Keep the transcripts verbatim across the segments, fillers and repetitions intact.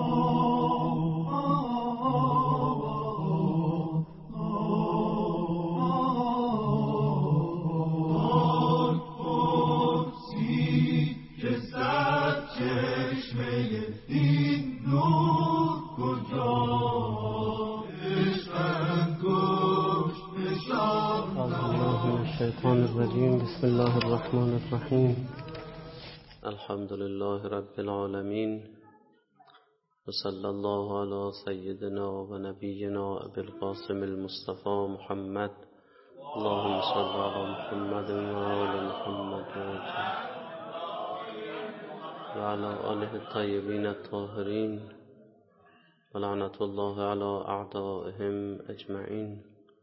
الشیطان الرجیم. بسم الله الرحمن الرحیم. الحمد لله رب العالمین و صلی الله علی سیدنا و نبینا ابی القاسم المصطفى محمد. اللهم صل علی محمد و آل محمد و علی آله الطیبین الطاهرین و لعنت الله علی اعدائهم اجمعین.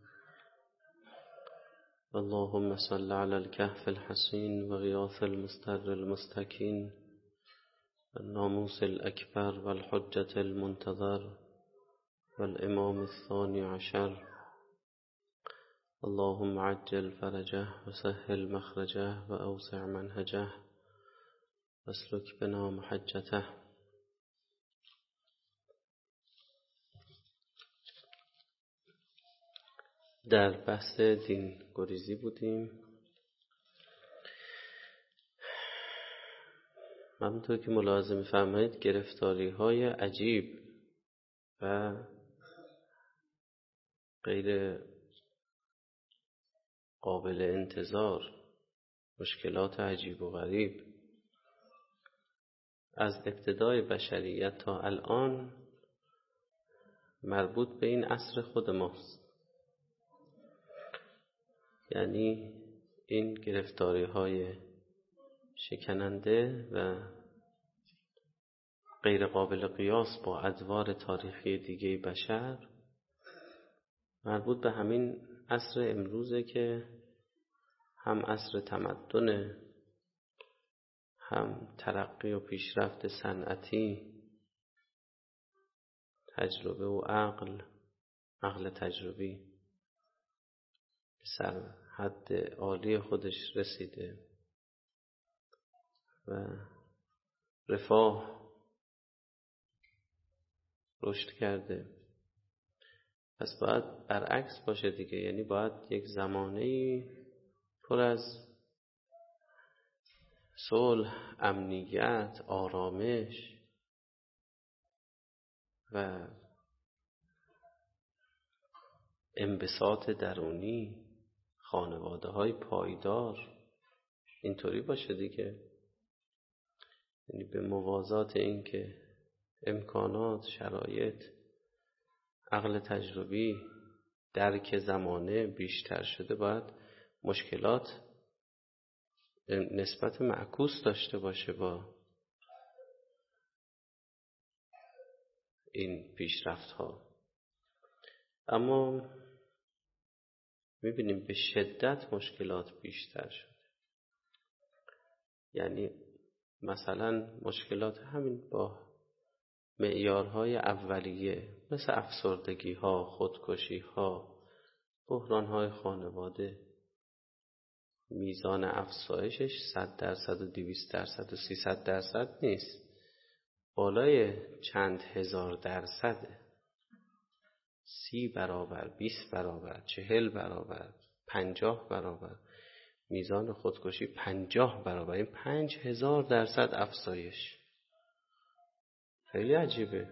اللهم صل على الكهف الحسين وغياث المستر المستكين الناموس الأكبر والحجة المنتظر والإمام الثاني عشر. اللهم عجل فرجه وسهل مخرجه وأوسع منهجه واسلك بنا محجته. در بحث دین گریزی بودیم. همونطور که ملاحظه می‌فرمایید گرفتاری های عجیب و غیر قابل انتظار، مشکلات عجیب و غریب از ابتدای بشریت تا الان مربوط به این عصر خود ماست. یعنی این گرفتاری های شکننده و غیر قابل قیاس با ادوار تاریخی دیگه بشر مربوط به همین عصر امروزه که هم عصر تمدن، هم ترقی و پیشرفت صنعتی، تجربه و عقل عقل تجربی سر حد عالی خودش رسیده و رفاه رشد کرده. پس باید برعکس باشه دیگه. یعنی باید یک زمانه‌ای پر از صلح، امنیت، آرامش و انبساط درونی، خانواده های پایدار اینطوری باشه دیگه. یعنی به موازات این که امکانات، شرایط، عقل تجربی، درک زمانه بیشتر شده، باید مشکلات نسبت معکوس داشته باشه با این پیشرفت ها. اما میبینیم به شدت مشکلات بیشتر شده. یعنی مثلا مشکلات همین با معیارهای اولیه مثل افسردگی ها، خودکشی ها، بحران های خانواده، میزان افزایشش صد درصد و دویست درصد و سیصد درصد نیست، بالای چند هزار درصده. سی برابر، بیست برابر، چهل برابر، پنجاه برابر. میزان خودکشی پنجاه برابر، این پنج هزار درصد افزایش. خیلی عجیبه.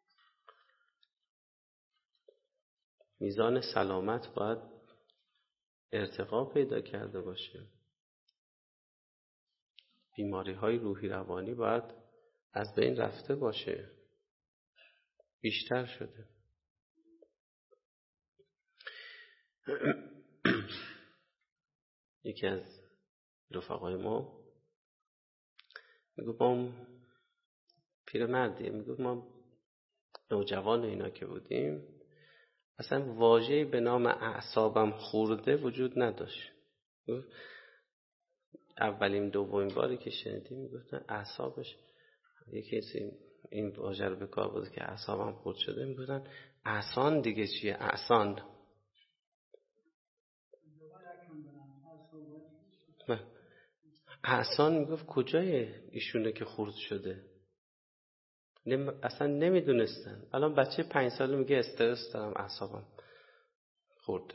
میزان سلامت باید ارتقا پیدا کرده باشه. بیماری های روحی روانی باید از بین رفته باشه. بیشتر شده. یکی از رفقای ما میگو ما پیرمردیه، میگو ما نوجوان اینا که بودیم اصلا واژه‌ای به نام اعصابم خورده وجود نداشت. اولین دومین باری که شنیدیم میگفتن اعصابش، یکی کسی این واژه رو به کار برد که اعصابم خورد شده، میگفتن احسان دیگه چیه؟ احسان احسان میگفت کجای ایشونه که خورد شده؟ نم... اصلا نمیدونستن. الان بچه پنج ساله میگه استرس دارم، اعصابم خورده.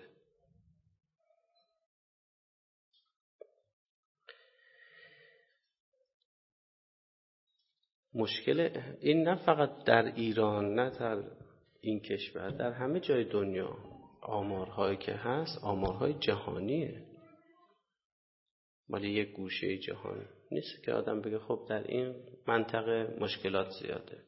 مشکل این نه فقط در ایران، نه در این کشور، در همه جای دنیا آمارهایی که هست آمارهای جهانیه، ولی یک گوشه جهان نیست که آدم بگه خب در این منطقه مشکلات زیاده.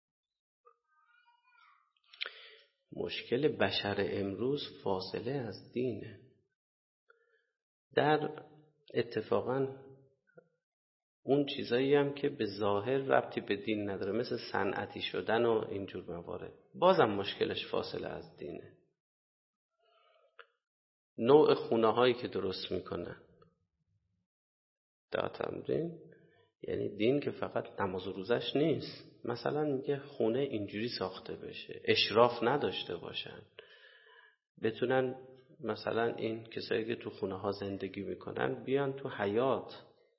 مشکل بشر امروز فاصله از دینه. در اتفاقاً اون چیزایی هم که به ظاهر ربطی به دین نداره، مثل صنعتی شدن و اینجور موارد، بازم مشکلش فاصله از دینه. نوع خونه هایی که درست میکنن در تمرین، یعنی دین که فقط نماز و روزش نیست. مثلا میگه خونه اینجوری ساخته بشه، اشراف نداشته باشن، بتونن مثلا این کسایی که تو خونه ها زندگی میکنن بیان تو حیات.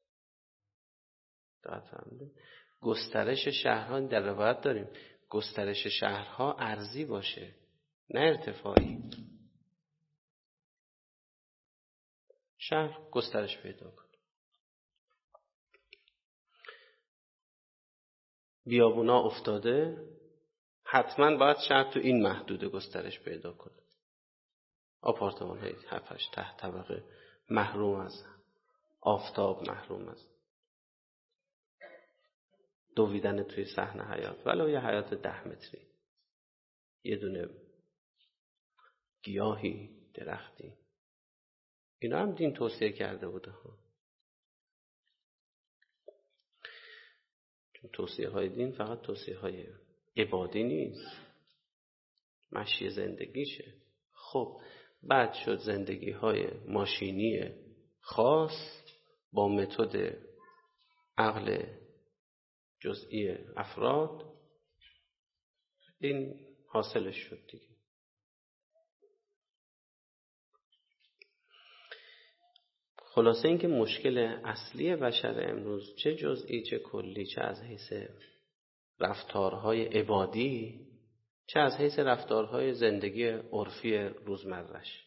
گسترش شهرها در روایت داریم گسترش شهرها ارضی باشه نه ارتفاعی. شهر گسترش پیدا کنه. بیابونا افتاده، حتما باید شهر تو این محدوده گسترش پیدا کنه. آپارتمان های هفت هشت ته طبقه محروم از آفتاب، محروم از دویدن توی صحن حیات، ولو یه حیات ده متری، یه دونه گیاهی، درختی. اینا هم دین توصیه کرده بوده ها. چون توصیه های دین فقط توصیه های عبادی نیست، مشی زندگیشه. خب بعد شد زندگی های ماشینی خاص با متد عقل جزئی افراد، این حاصلش شد دیگه. خلاصه این که مشکل اصلی بشر امروز، چه جزئی چه کلی، چه از حیث رفتارهای عبادی چه از حیث رفتارهای زندگی عرفی روزمرش،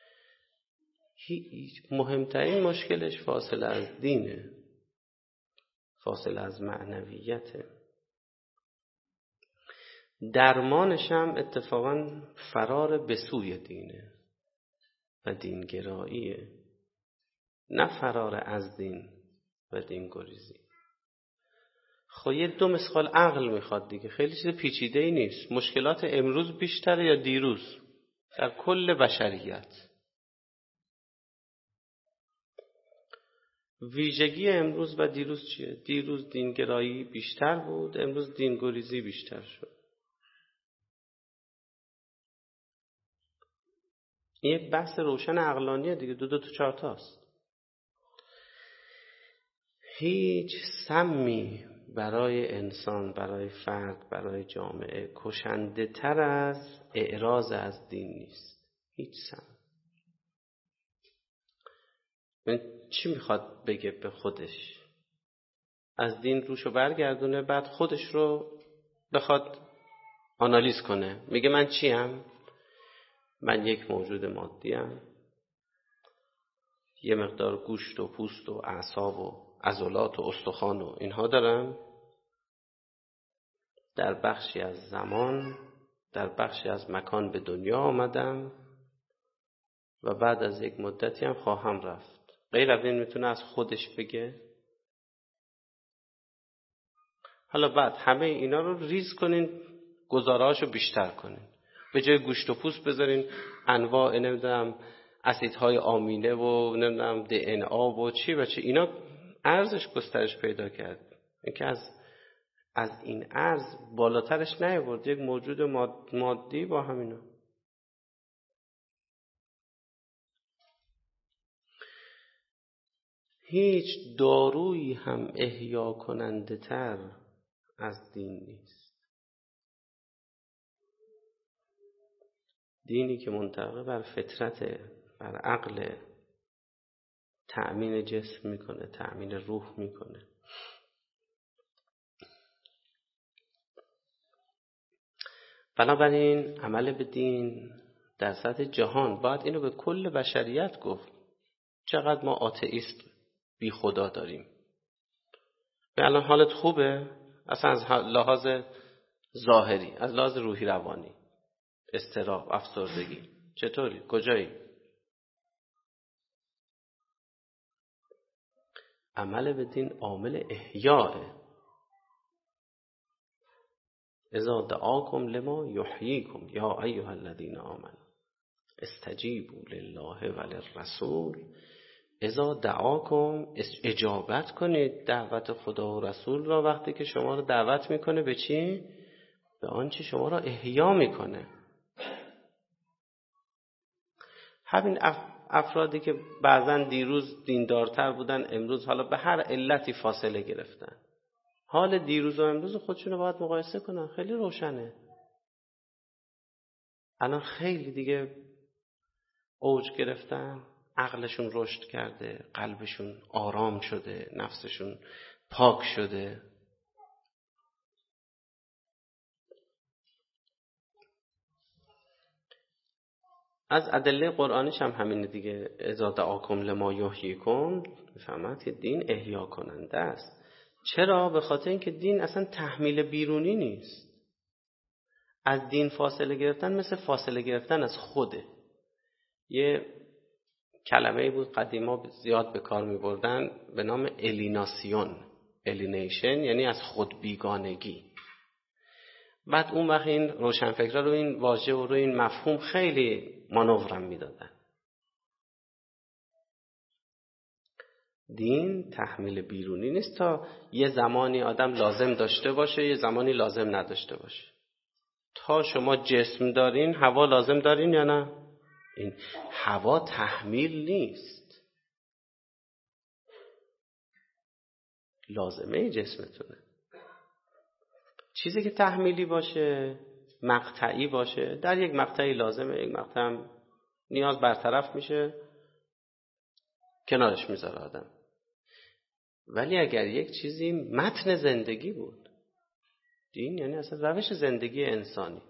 مهمترین مشکلش فاصله از دینه، فاصله از معنویته. درمانش هم اتفاقا فرار به سوی دینه و دینگراییه، نه فرار از دین و دین گریزی. خب یه دو مسخال عقل میخواد دیگه، خیلی چیز پیچیده ای نیست. مشکلات امروز بیشتره یا دیروز در کل بشریت؟ ویژگی امروز و دیروز چیه؟ دیروز دینگرایی بیشتر بود، امروز دینگریزی بیشتر شد. این یک بحث روشن عقلانیه دیگه، دو دو تا چهار تاست. هیچ سمی برای انسان، برای فرد، برای جامعه کشنده تر از اعراض از دین نیست. هیچ سم. من چی میخواد بگه به خودش؟ از دین روشو برگردونه، بعد خودش رو بخواد آنالیز کنه. میگه من چیم؟ من یک موجود مادیم، یه مقدار گوشت و پوست و اعصاب و عضلات و استخوان و اینها دارم، در بخشی از زمان، در بخشی از مکان به دنیا آمدم و بعد از یک مدتی هم خواهم رفت. غیر از این میتونه از خودش بگه؟ حالا بعد همه اینا رو ریز کنین، گزارهاشو بیشتر کنین، به جای گوشت و پوست بذارین انواع نمیدونم اسیدهای آمینه و نمیدونم دی ان ای و چی و چی. اینا ارزش گسترش پیدا کرد. اینکه از از این ارز بالاترش نیاورد، یک موجود ماد مادی با همینا. هیچ دارویی هم احیا کننده تر از دین نیست. دینی که منطبق بر فطرت، بر عقل، تأمین جسم میکنه، تأمین روح میکنه. بنابراین عمل به دین در سطح جهان باید اینو به کل بشریت گفت. چقدر ما آتئیست بی خدا داریم. به الان حالت خوبه؟ اصلا از لحاظ ظاهری، از لحاظ روحی روانی، اضطراب، افسردگی، چطوری؟ کجایی؟ عمل به دین عامل احیاء. اذا دعاکم لما یحییکم یا ایها الذین آمنوا استجیبوا لله وللرسول. اذا دعاکم، اجابت کنید دعوت خدا و رسول را وقتی که شما رو دعوت میکنه به چی؟ به آنچه شما را احیا میکنه. همین افرادی که بعضن دیروز دیندارتر بودن امروز حالا به هر علتی فاصله گرفتن، حال دیروز و امروز خودشون رو باید مقایسه کنن. خیلی روشنه. الان خیلی دیگه اوج گرفتن، عقلشون رشد کرده، قلبشون آرام شده، نفسشون پاک شده. از ادله قرآنیش هم همینه دیگه. اذا دعاکم لما یحییکم، میفهمد که دین احیا کننده است. چرا؟ به خاطر اینکه دین اصلا تحمیل بیرونی نیست. از دین فاصله گرفتن مثل فاصله گرفتن از خوده. یه کلمه‌ای بود قدیما زیاد به کار می‌بردن به نام الیناسیون، الینیشن، یعنی از خود بیگانگی. بعد اون وقت این روشنفکرا رو این واژه و رو این مفهوم خیلی مانورم میدادن. دین تحمیل بیرونی نیست تا یه زمانی آدم لازم داشته باشه، یه زمانی لازم نداشته باشه. تا شما جسم دارین هوا لازم دارین یا نه؟ این هوا تحمیل نیست، لازمه جسمتونه. چیزی که تحمیلی باشه، مقطعی باشه، در یک مقطعی لازمه، یک مقطع هم نیاز برطرف میشه، کنارش میذاره آدم. ولی اگر یک چیزی متن زندگی بود، دین یعنی اصلا روش زندگی انسانی،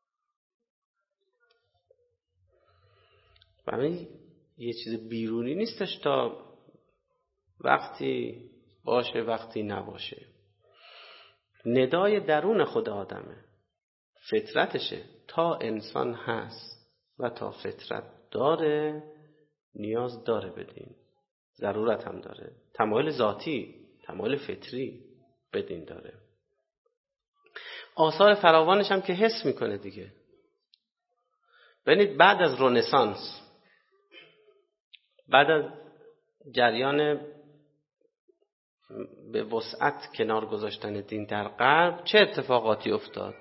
همین یه چیز بیرونی نیستش تا وقتی باشه وقتی نباشه. ندای درون خود آدمه، فطرتشه. تا انسان هست و تا فطرت داره نیاز داره بدین، ضرورت هم داره، تمایل ذاتی، تمایل فطری بدین داره. آثار فراوانش هم که حس میکنه دیگه. ببینید بعد از رنسانس، بعد از جریان به وسعت کنار گذاشتن دین در غرب، چه اتفاقاتی افتاد؟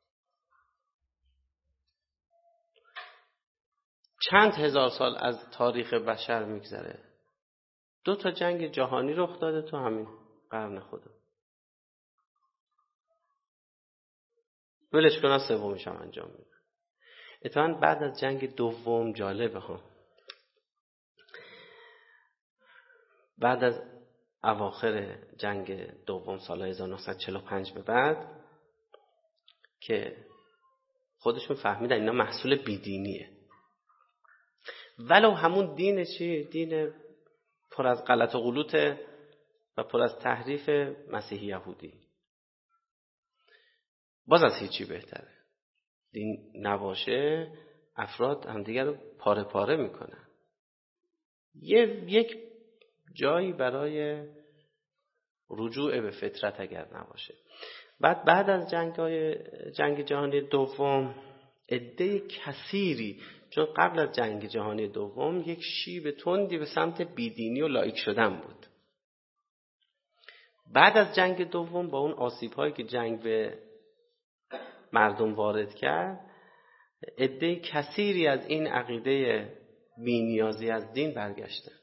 چند هزار سال از تاریخ بشر میگذره، دو تا جنگ جهانی رخ داده تو همین قرن خودم. ولش کن سومش هم انجام میده. اتفاقاً بعد از جنگ دوم جالبه ها، بعد از اواخر جنگ دوم سال هزار و نهصد و چهل و پنج به بعد که خودشون فهمیدن اینا محصول بیدینیه، ولو همون دین چی؟ دین پر از غلط و غلوط و پر از تحریف مسیحی یهودی، باز از هیچی بهتره. دین نباشه افراد همدیگر رو پاره پاره میکنن. یه یک جایی برای رجوع به فطرت اگر نباشه. بعد بعد از جنگ های جنگ جهانی دوم عده کثیری، چون قبل از جنگ جهانی دوم یک شیب تندی به سمت بیدینی و لایک شدن بود. بعد از جنگ دوم با اون آسیب هایی که جنگ به مردم وارد کرد، عده کثیری از این عقیده بی‌نیازی از دین برگشتن.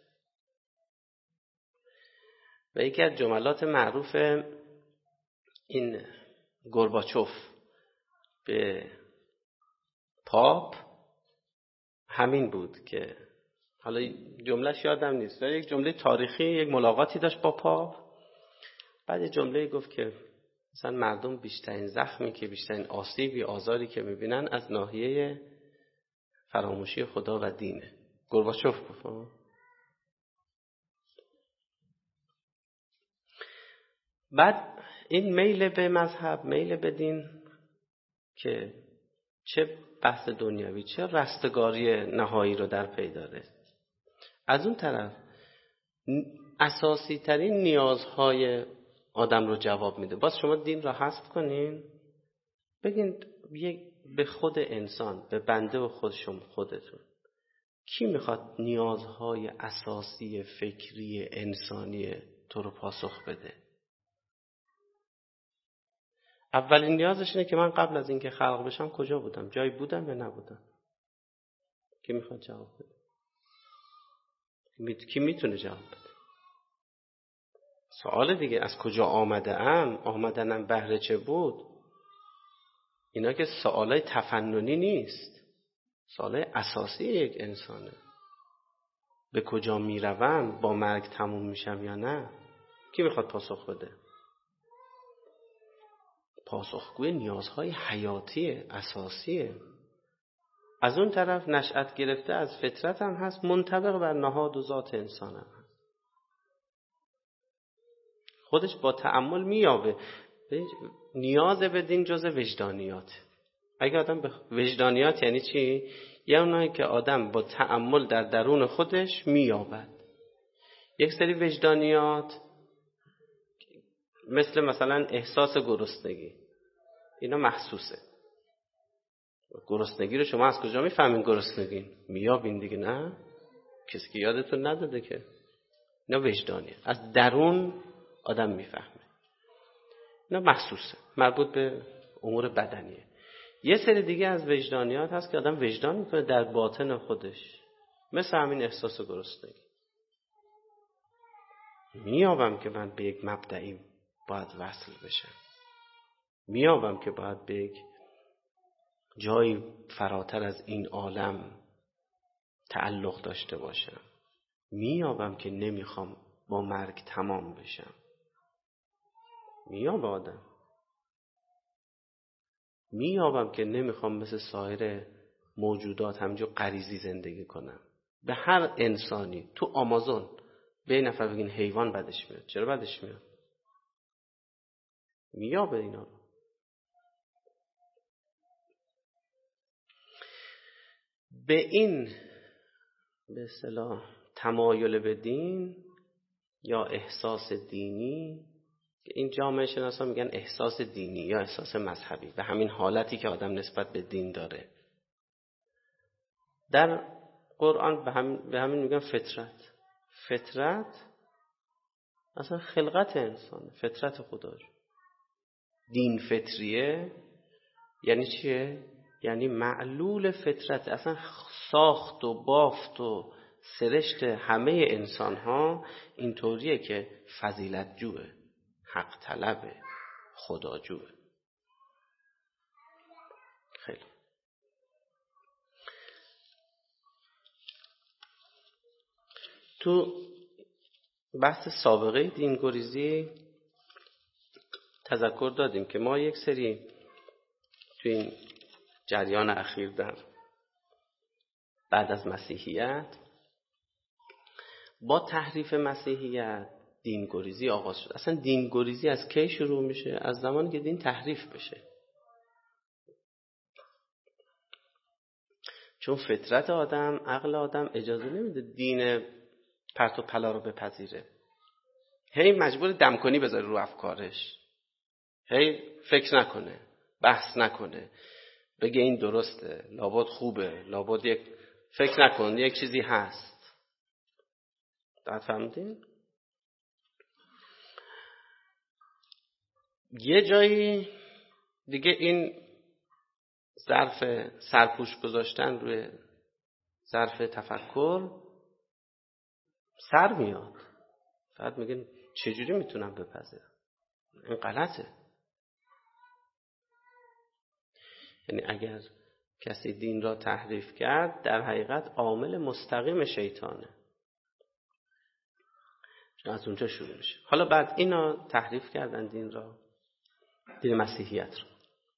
و یکی از جملات معروف این گورباچوف به پاپ همین بود که حالا جملهش یادم نیست، یک جمله تاریخی، یک ملاقاتی داشت با پاپ. بعد یک جمله گفت که مثلا مردم بیشترین زخمی که بیشترین آسیبی آزاری که میبینن از ناحیه فراموشی خدا و دینه. گورباچوف گفت. بعد این میل به مذهب، میل به دین که چه بحث دنیوی چه رستگاری نهایی رو در پی داره، از اون طرف اساسی ترین نیازهای آدم رو جواب میده. باز شما دین را حذف کنین، بگین به خود انسان، به بنده و خودشون خودتون، کی میخواد نیازهای اساسی فکری انسانی تو رو پاسخ بده؟ اولین نیازش اینه که من قبل از اینکه خلق بشم کجا بودم؟ جایی بودم یا نبودم؟ کی میخواد جواب بده؟ کی میتونه جواب بده؟ سوال دیگه، از کجا آمده ام؟ آمدنم بهر چه بود؟ اینا که سوالای تفننی نیست، سوالای اساسی یک انسانه. به کجا میروم؟ با مرگ تموم میشم یا نه؟ کی میخواد پاسخ بده؟ پاسخگوی نیازهای حیاتی اساسیه. از اون طرف نشأت گرفته از فطرت هم هست، منطبق بر نهاد و ذات انسان هم هست. خودش با تأمل میابه نیاز به دین جز وجدانیات. اگه آدم به وجدانیات یعنی چی؟ یه اونایی که آدم با تأمل در درون خودش میابد. یک سری وجدانیات مثل مثلا احساس گرسنگی، اینا محسوسه. گرسنگی رو شما از کجا میفهمین گرسنگی؟ میابین دیگه، نه؟ کسی که یادتون نداده که. اینا وجدانیه، از درون آدم میفهمه. اینا محسوسه، مربوط به امور بدنیه. یه سری دیگه از وجدانیات هست که آدم وجدان میکنه در باطن خودش، مثل همین احساس گرسنگی. میابم که من به یک مبدعی باید وصل بشم، میابم که باید به یک جایی فراتر از این عالم تعلق داشته باشم، میابم که نمیخوام با مرگ تمام بشم. میابم آدم میابم که نمیخوام مثل سایر موجودات همینجور غریزی زندگی کنم. به هر انسانی تو آمازون به این نفر بگین حیوان بدش میاد. چرا بدش میاد؟ میابه اینا رو. به این به اصطلاح تمایل به دین یا احساس دینی، این جامعه شناسا میگن احساس دینی یا احساس مذهبی، به همین حالتی که آدم نسبت به دین داره. در قرآن به همین, به همین میگن فطرت. فطرت اصلا خلقت انسان، فطرت خدا. دین فطریه یعنی چیه؟ یعنی معلول فطرت، اصلا ساخت و بافت و سرشت همه انسان ها اینطوریه که فضیلت جوه، حق طلبه، خدا جوه. خیلی تو بحث سابقه دینگریزی تذکر دادیم که ما یک سری تو این جریان اخیر در بعد از مسیحیت با تحریف مسیحیت دینگریزی آغاز شد. اصلا دینگریزی از کی شروع میشه؟ از زمانی که دین تحریف بشه. چون فطرت آدم، عقل آدم اجازه نمیده دین پرت و پلا رو بپذیره. هی مجبور دم کنی بذاره رو افکارش، هی فکر نکنه، بحث نکنه، بگه این درسته، لابد خوبه، لابد یک فکر نکن یک چیزی هست. دقیق فهمیدین؟ یه جایی دیگه این ظرف سرپوش گذاشتن روی ظرف تفکر سر میاد. فرد میگه چجوری میتونم بپذیرم؟ این غلطه. یعنی اگر کسی دین را تحریف کرد در حقیقت عامل مستقیم شیطانه، چون از اونجا شروع میشه. حالا بعد اینا تحریف کردن دین را، دین مسیحیت رو.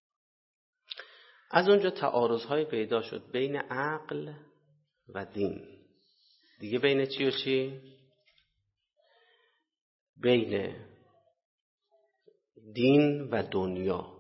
از اونجا تعارض‌های پیدا شد بین عقل و دین. دیگه بین چی و چی؟ بین دین و دنیا.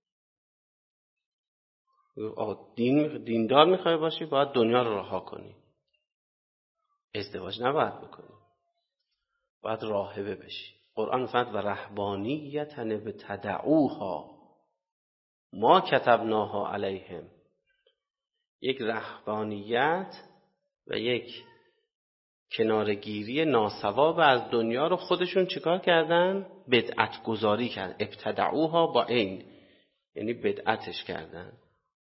دین دیندار میخوای باشی باید دنیا رو رها کنی. ازدواج نباید بکنی. باید راهبه بشی. قرآن فرمود و رهبانیت ابتدعوها ما کتبناها علیهم. یک رهبانیت و یک کنارگیری ناصواب از دنیا رو خودشون چیکار کردن؟ بدعت گذاری کردن. ابتدعوها با این یعنی بدعتش کردن.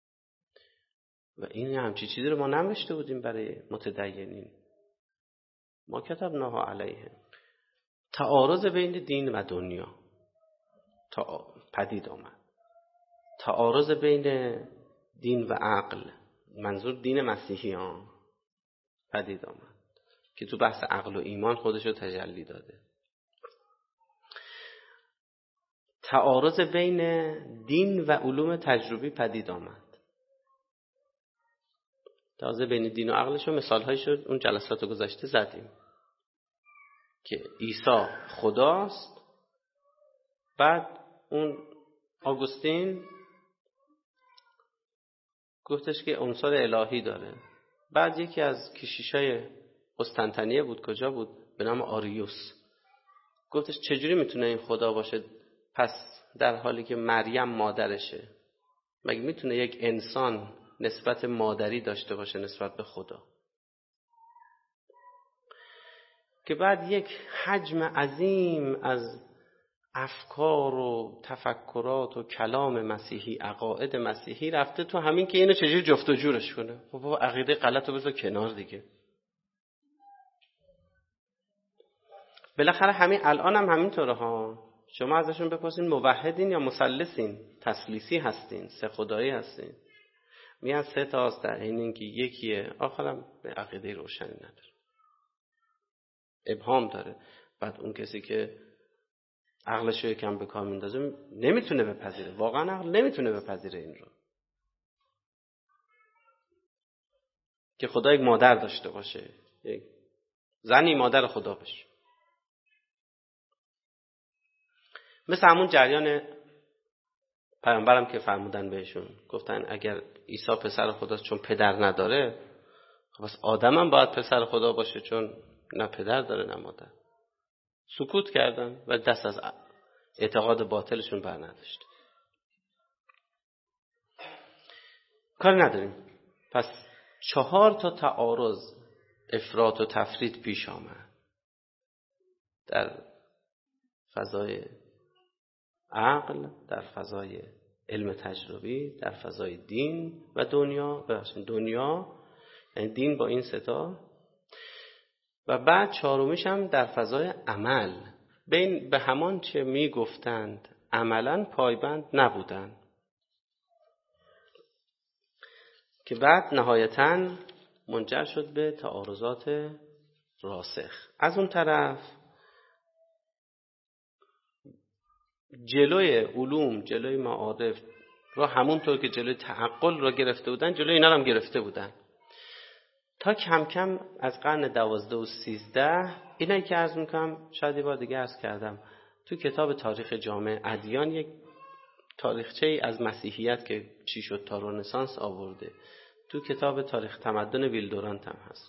و این همچی چیزی رو ما نوشته بودیم برای متدینین. ما کتبناها علیهم. تعارض بین دین و دنیا تا پدید آمد. تعارض بین دین و عقل، منظور دین مسیحی ها، پدید آمد که تو بحث عقل و ایمان خودش رو تجلی داده. تعارض بین دین و علوم تجربی پدید آمد. تازه بین دین و عقلش رو مثال‌هایی شد اون جلسات گذشته زدیم که عیسی خداست. بعد اون آگوستین گفتش که عنصر الهی داره. بعد یکی از کشیشای قسطنطنیه بود، کجا بود، به نام آریوس، گفتش چجوری میتونه این خدا باشه پس در حالی که مریم مادرشه؟ مگه میتونه یک انسان نسبت مادری داشته باشه نسبت به خدا؟ که بعد یک حجم عظیم از افکار و تفکرات و کلام مسیحی، عقاید مسیحی رفته تو همین که اینو چجوری جفت و جورش کنه. بابا عقیده غلط رو بذار کنار دیگه. بالاخره همین الان هم همینطوره ها. شما ازشون بپرسین موحدین یا مثلثین، تثلیثی هستین، سه خدایی هستین، میان سه تا است، در این اینکه یکیه، آخرم به عقیده روشنی نداره، ابهام داره. بعد اون کسی که عقلش رو یکم به کار میندازه نمیتونه بپذیره، واقعا عقل نمیتونه بپذیره این رو که خدا یک مادر داشته باشه، یک زنی مادر خدا باشه. مثل همون جریان پیامبرم که فرمودن بهشون، گفتن اگر عیسی پسر خداست چون پدر نداره، خب پس آدم هم باید پسر خدا باشه چون نه پدر داره نه مادر. سکوت کردن و دست از اعتقاد باطلشون بر نداشت. کار نداریم. پس چهار تا تعارض، افراط و تفرید پیش آمد در فضای عقل، در فضای علم تجربی، در فضای دین و دنیا. ببخشید دنیا یعنی دین با این ستا. و بعد چهارمیش هم در فضای عمل، بین به همان چه می گفتند عملا پایبند نبودند، که بعد نهایتاً منجر شد به تعارضات راسخ. از اون طرف جلوی علوم، جلوی معارف را همونطور که جلوی تعقل را گرفته بودن، جلوی اینا هم گرفته بودن تا کم کم از قرن دوازده و سیزده. اینایی که عرض میکنم شاید یه بار دیگه عرض کردم، تو کتاب تاریخ جامع ادیان یک تاریخچه ای از مسیحیت که چی شد تا رنسانس آورده، تو کتاب تاریخ تمدن ویلدورانت هم هست.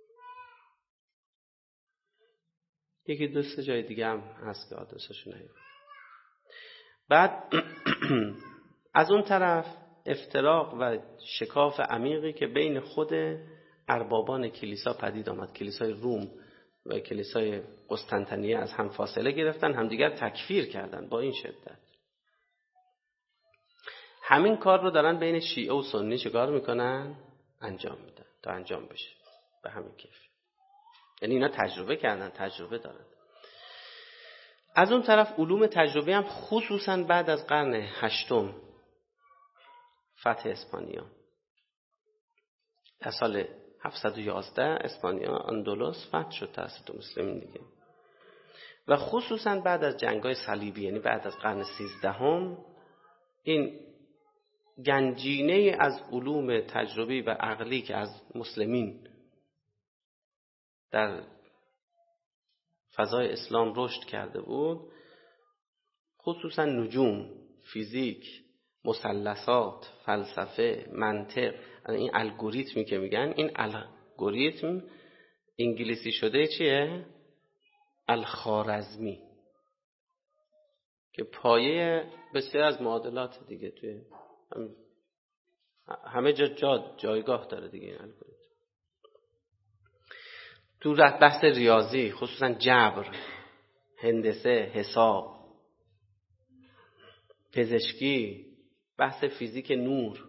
یکی دو سه جای دیگه هم هست که آدرسشو نیاورد. بعد از اون طرف افتراق و شکاف عمیقی که بین خود اربابان کلیسا پدید آمد. کلیسای روم و کلیسای قسطنطنیه از هم فاصله گرفتن، همدیگر تکفیر کردن با این شدت. همین کار رو دارن بین شیعه و سنی چیکار میکنن؟ انجام میدن تا انجام بشه به همین کیف. یعنی اینا تجربه کردن، تجربه دارن. از اون طرف علوم تجربی هم خصوصا بعد از قرن هشتم فتح اسپانیا در سال هفتصد و یازده اسپانیا اندلس فتح شد توسط مسلمین دیگه، و خصوصا بعد از جنگ‌های صلیبی، یعنی بعد از قرن سیزدهم این گنجینه از علوم تجربی و عقلی که از مسلمین در فضای اسلام رشد کرده بود، خصوصا نجوم، فیزیک، مثلثات، فلسفه، منطق، این الگوریتمی که میگن، این الگوریتم انگلیسی شده چیه؟ الخوارزمی، که پایه بسیار از معادلات دیگه توی همه جا جا جایگاه داره دیگه این الگوریتم. تو بحث ریاضی، خصوصا جبر، هندسه، حساب، پزشکی، بحث فیزیک نور،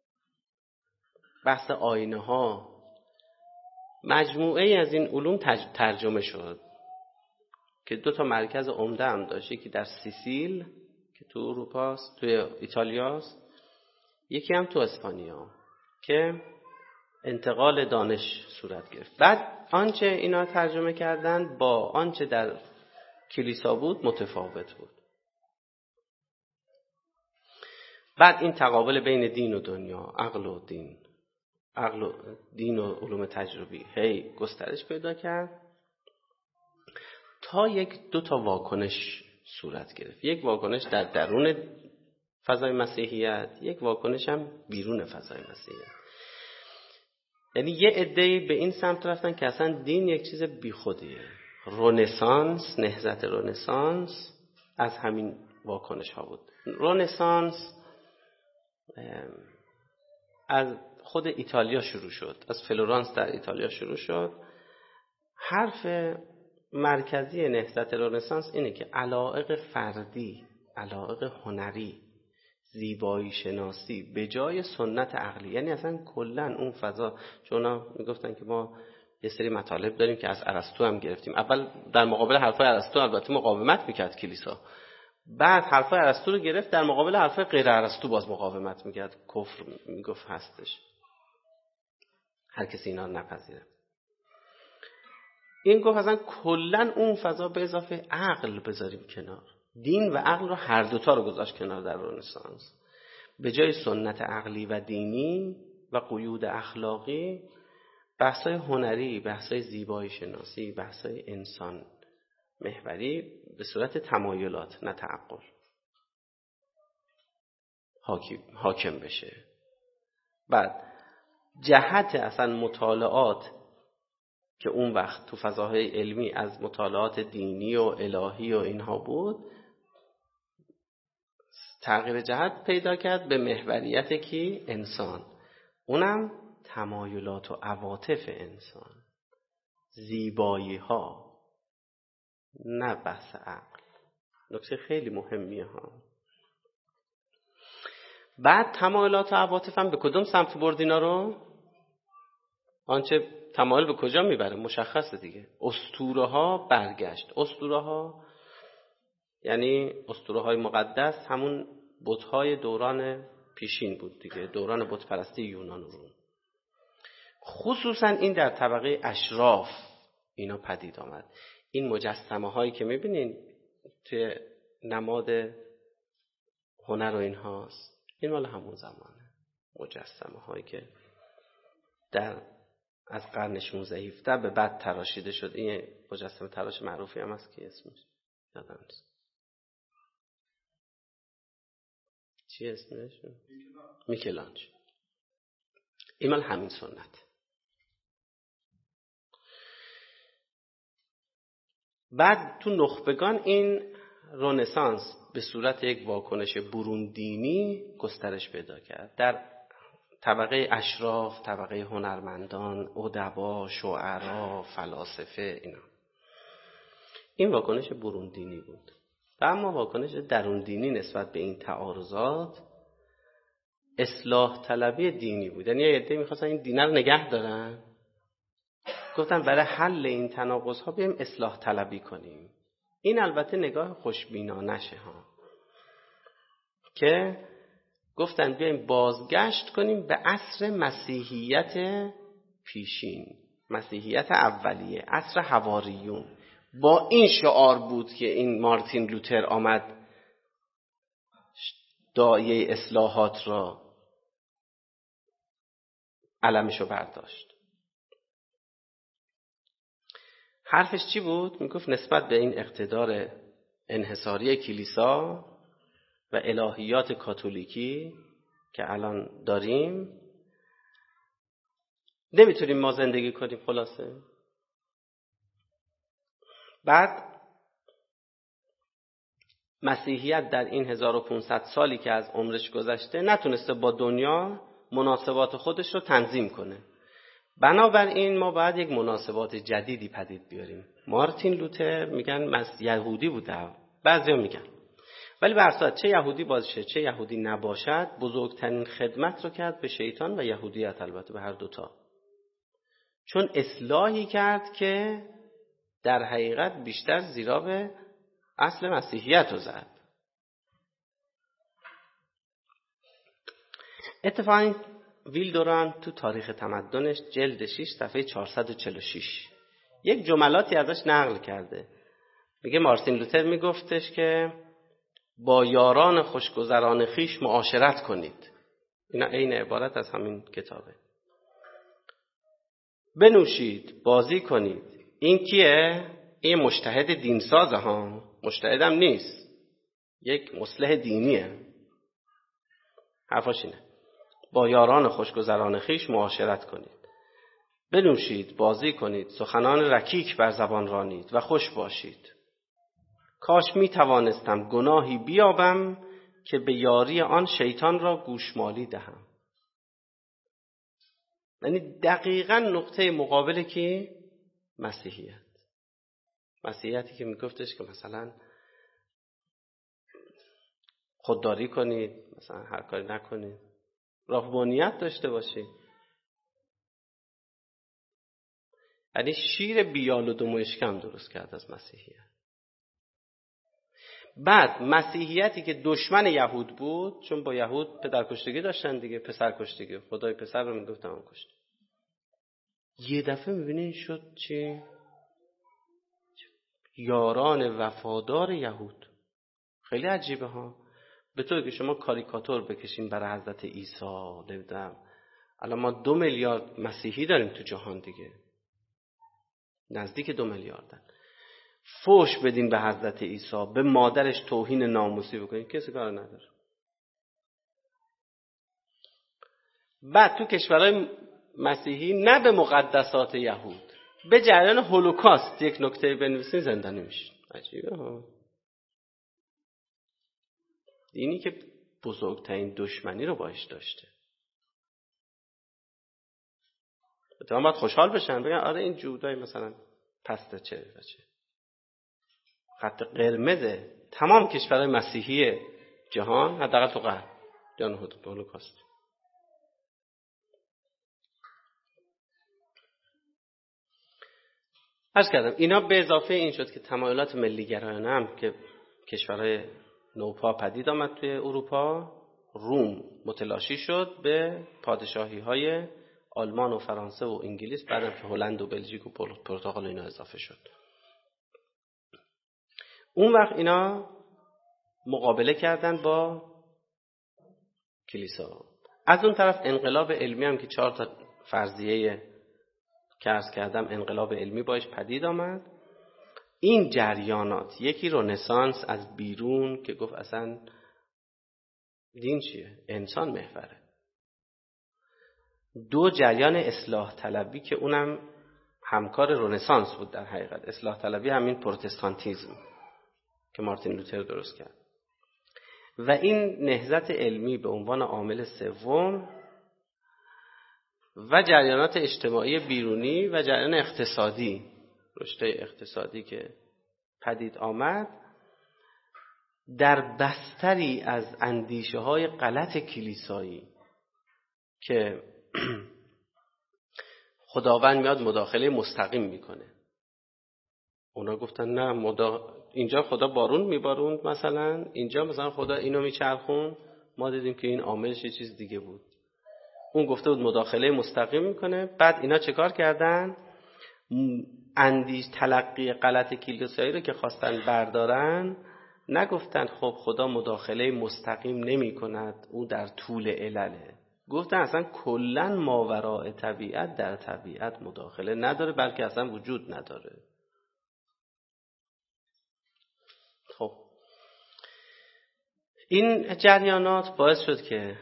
بحث آینه ها، مجموعه از این علوم ترجمه شد که دو تا مرکز عمده هم داشت، یکی در سیسیل که تو اروپاست، توی ایتالیاست، یکی هم تو اسپانیا که انتقال دانش صورت گرفت. بعد آنچه اینا ترجمه کردن با آنچه در کلیسا بود متفاوت بود. بعد این تقابل بین دین و دنیا، عقل و دین، عقل و دین و علوم تجربی هی گسترش پیدا کرد تا یک دو تا واکنش صورت گرفت. یک واکنش در درون فضای مسیحیت، یک واکنش هم بیرون فضای مسیحیت. یعنی یه عده‌ای به این سمت رفتن که اصلا دین یک چیز بیخودیه. رنسانس، نهضت رنسانس از همین واکنش ها بود. رنسانس از خود ایتالیا شروع شد، از فلورانس در ایتالیا شروع شد. حرف مرکزی نهضت رنسانس اینه که علایق فردی، علایق هنری، زیبایی شناسی به جای سنت عقلی، یعنی اصلا کلا اون فضا، چون اونا میگفتن که ما یه سری مطالب داریم که از ارسطو هم گرفتیم. اول در مقابل حرفای ارسطو البته مقاومت میکرد کلیسا، بعد حرفای ارسطو رو گرفت، در مقابل حرفای غیر ارسطو باز مقاومت میکرد، کفر میگفت هستش، هر کسی اینا رو نپذیره. این گفت اصلا کلا اون فضا به اضافه عقل بذاریم کنار. دین و عقل رو هر دوتا رو گذاشت کنار در رنسانس. به جای سنت عقلی و دینی و قیود اخلاقی، بحثای هنری، بحثای زیبایی شناسی، بحثای انسان محوری به صورت تمایلات نه تعقل حاکم بشه. بعد جهت اصلا مطالعات که اون وقت تو فضاهای علمی از مطالعات دینی و الهی و اینها بود، تغییر جهت پیدا کرد به محوریت کی؟ انسان. اونم تمایلات و عواطف انسان، زیبایی ها، نه بحث عقل. نکته خیلی مهمیه ها. بعد تمایلات و عواطف هم به کدوم سمت برد اینا رو؟ آنچه تمایل به کجا میبره مشخصه دیگه. اسطوره ها برگشت. اسطوره ها یعنی اسطوره های مقدس همون بت های دوران پیشین بود دیگه، دوران بت پرستی یونان و روم. خصوصا این در طبقه اشراف اینا پدید آمد. این مجسمه هایی که میبینین توی نماد هنر و این هاست، این مال همون زمانه. مجسمه هایی که در از قرن شانزده هفده به بعد تراشیده شد. این مجسمه تراش معروفی هم هست که اسمش یادم نیست چی اسمش؟ میکلانج. این مال همین سنت. بعد تو نخبگان این رنسانس به صورت یک واکنش برون دینی گسترش پیدا کرد. در طبقه اشراف، طبقه هنرمندان، ادبا، شعرا، فلاسفه، اینا این واکنش برون دینی بود. و اما واکنش درون دینی نسبت به این تعارضات اصلاح طلبی دینی بود. یعنی یه عده می‌خواستن این دین رو نگه دارن، گفتن برای حل این تناقض‌ها بیایم اصلاح طلبی کنیم. این البته نگاه خوشبینانشه ها، که گفتن بیایم بازگشت کنیم به عصر مسیحیت پیشین، مسیحیت اولیه، عصر حواریون. با این شعار بود که این مارتین لوتر آمد داعیه اصلاحات را علمشو برداشت. حرفش چی بود؟ میگفت نسبت به این اقتدار انحصاری کلیسا و الهیات کاتولیکی که الان داریم نمیتونیم ما زندگی کنیم. خلاصه بعد مسیحیت در این هزار و پانصد سالی که از عمرش گذشته نتونسته با دنیا مناسبات خودش رو تنظیم کنه. بنابراین ما باید یک مناسبات جدیدی پدید بیاریم. مارتین لوتر میگن مس یهودی بوده، بعضیا میگن، ولی به هر صورت چه یهودی باشه چه یهودی نباشد بزرگترین خدمت رو کرد به شیطان و یهودیت، البته به هر دوتا، چون اصلاحی کرد که در حقیقت بیشتر زیرا به اصل مسیحیت رو زد. اتفاقاً ویلدوران تو تاریخ تمدنش جلد شش صفحه چهارصد و چهل و شش یک جملاتی ازش نقل کرده. میگه مارتین لوتر میگفتش که با یاران خوشگذران خیش معاشرت کنید. اینا عین عبارت از همین کتابه. بنوشید، بازی کنید. این کیه؟ این مجتهد دینسازه ها، مجتهدم نیست، یک مصلح دینیه. حرفاش اینه. با یاران خوشگذران خیش معاشرت کنید، بنوشید، بازی کنید، سخنان رکیک بر زبان رانید و خوش باشید. کاش می توانستم گناهی بیابم که به یاری آن شیطان را گوشمالی دهم. یعنی دقیقاً نقطه مقابل که مسیحیت. مسیحیتی که میگفتش که مثلا خودداری کنید، مثلا هر کاری نکنید، رهبانیت داشته باشید. یعنی شیر بیال و دم و اشکم درست کرد از مسیحیت. بعد مسیحیتی که دشمن یهود بود، چون با یهود پدرکشتگی داشتن دیگه، پسر کشتگی، خدای پسر رو میگفت تمام کشت. یه دفعه میبینین شد چی؟ یاران وفادار یهود. خیلی عجیبه ها. به طوری که شما کاریکاتور بکشین برای حضرت عیسی، نمیدونم الان ما دو میلیارد مسیحی داریم تو جهان دیگه، نزدیک دو میلیاردن. فوش بدین به حضرت عیسی، به مادرش توهین ناموسی بکنین، کسی کار نداره. بعد تو کشورهای مسیحی نه به مقدسات یهود، به جریان هولوکاست یک نکته بنویسین زندانی میشین. عجیبه ها. دینی که بزرگترین دشمنی رو باش داشته. اتفاقا باید خوشحال بشن، بگن آره این جودای مثلا پسته چه و چه. خط قرمزه تمام کشورهای مسیحی جهان، حداقل تو غرب، جان هولوکاست. عرض کردم اینا به اضافه این شد که تمایلات ملی‌گرایانه هم که کشورهای نوپا پدید آمد توی اروپا، روم متلاشی شد به پادشاهی‌های آلمان و فرانسه و انگلیس، بعدم که هلند و بلژیک و پرتغال اینا اضافه شد. اون وقت اینا مقابله کردن با کلیسا. از اون طرف انقلاب علمی هم که چهار تا فرضیه که عرض کردم انقلاب علمی باش پدید آمد. این جریانات، یکی رنسانس از بیرون که گفت اصلا دین چیه؟ انسان محوره. دو جریان اصلاح طلبی که اونم همکار رنسانس بود در حقیقت. اصلاح طلبی همین پروتستانتیزم که مارتین لوتر درست کرد. و این نهضت علمی به عنوان عامل سوم و جریانات اجتماعی بیرونی و جریان اقتصادی، رشد اقتصادی که پدید آمد در بستری از اندیشه های غلط کلیسایی که خداوند میاد مداخله مستقیم میکنه. اونا گفتن نه مدا... اینجا خدا بارون میباروند، مثلا اینجا مثلا خدا اینو میچرخون، ما دیدیم که این عاملش یه چیز دیگه بود. اون گفته بود مداخله مستقیم میکنه. بعد اینا چه کار کردن؟ اندیش تلقی غلط کلیسایی رو که خواستن بردارن، نگفتن خب خدا مداخله مستقیم نمی کند، او در طول علله. گفتن اصلا کلن ماوراء طبیعت در طبیعت مداخله نداره، بلکه اصلا وجود نداره. خب این جریانات باعث شد که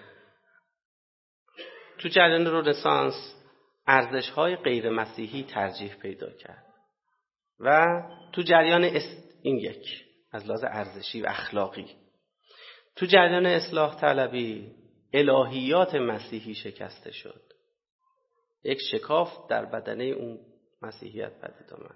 تو جریان رنسانس ارزش‌های غیر مسیحی ترجیح پیدا کرد و تو جریان اس... این یک از لحاظ ارزشی و اخلاقی. تو جریان اصلاح طلبی الهیات مسیحی شکسته شد، یک شکاف در بدنه اون مسیحیت پدید آمد.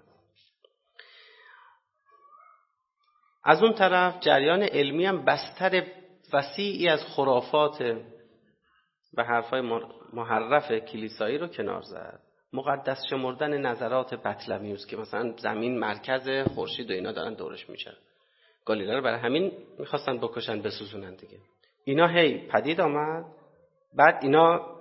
از اون طرف جریان علمی هم بستر وسیعی از خرافات و حرفای محرف کلیسایی رو کنار زد. مقدس شمردن نظرات بطلمیوس که مثلا زمین مرکز خورشید و اینا دارن دورش میشن. گالیله رو برای همین میخواستن بکشن بسوزونن دیگه. اینا هی پدید آمد. بعد اینا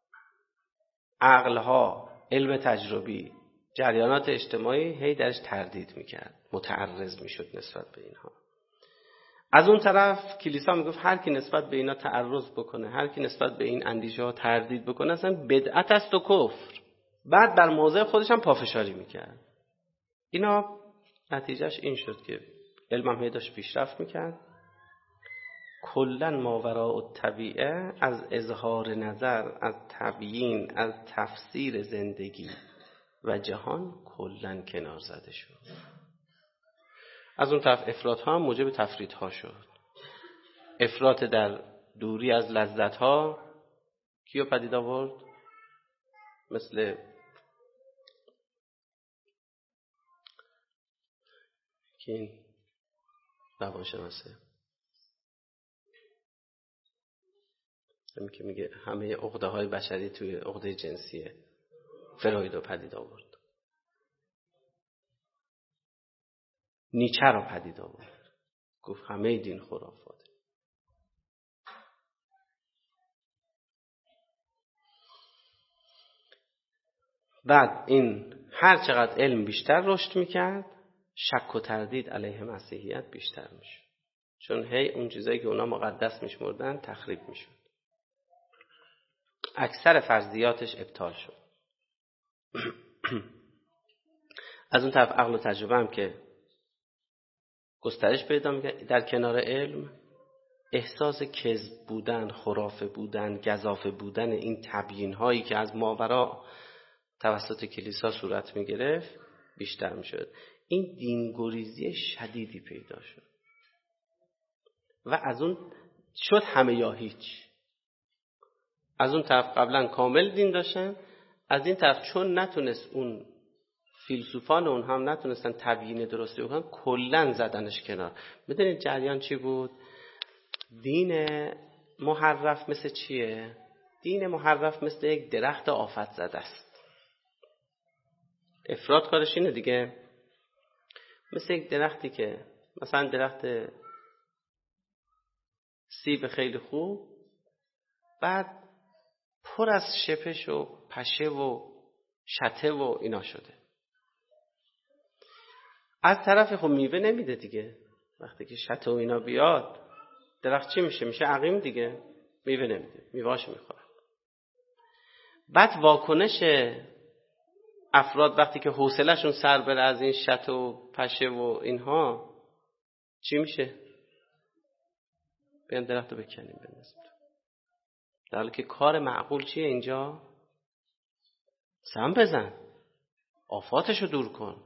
عقلها، علم تجربی، جریانات اجتماعی هی درش تردید میکرد، متعرض میشد نسبت به اینها. از اون طرف کلیسا میگفت هر کی نسبت به اینا تعرض بکنه، هر کی نسبت به این اندیشه ها تردید بکنه اصلا بدعت است و کفر. بعد بر موضع خودش هم پافشاری میکرد. اینا نتیجهش این شد که علم هم هی داشت پیشرفت میکرد. کلن ماوراء الطبیعه از اظهار نظر، از تبیین، از تفسیر زندگی و جهان کلن کنار زده شد. از اون طرف افراط ها موجب تفرید ها شد. افراط در دوری از لذت ها کیو پدید آورد؟ مثل کی روانشناسه همین که میگه همه عقده های بشری توی عقده جنسیه، فروید رو پدید آورد. نیچه رو پدید آورد، گفت همه دین خرافات. بعد این هر چقدر علم بیشتر رشد میکرد، شک و تردید علیه مسیحیت بیشتر میشد، چون هی اون چیزایی که اونا مقدس میشمردن تخریب میشد. اکثر فرضیاتش ابطال شد. از اون طرف عقل و تجربه هم که گسترش پیدا می‌کنه در کنار علم، احساس کذب بودن، خرافه بودن، گزافه بودن این تبیین هایی که از ماورا توسط کلیسا صورت می‌گرفت بیشتر می‌شد. این دینگریزی شدیدی پیدا شد و از اون شد همه یا هیچ. از اون طرف قبلا کامل دین داشتن، از این طرف چون نتونست اون فیلسوفان اون هم نتونستن تبیین درستی بکنن، کلن زدنش کنار. میدونید جریان چی بود؟ دین محرف مثل چیه؟ دین محرف مثل یک درخت آفت زده است. افراد کارش اینه دیگه، مثل یک درختی که مثلا درخت سیب خیلی خوب، بعد پر از شپش و پشه و شته و اینا شده. از طرف خب میوه نمیده دیگه. وقتی که شته و اینا بیاد درخت چی میشه؟ میشه عقیم دیگه، میوه نمیده، میوهاش میخوره. بعد واکنش افراد وقتی که حوصله‌شون سر بره از این شته و پشه و اینها چی میشه؟ بیان درخت رو بکنیم بنزیم. در حالی که کار معقول چیه اینجا؟ سم بزن، آفاتشو دور کن.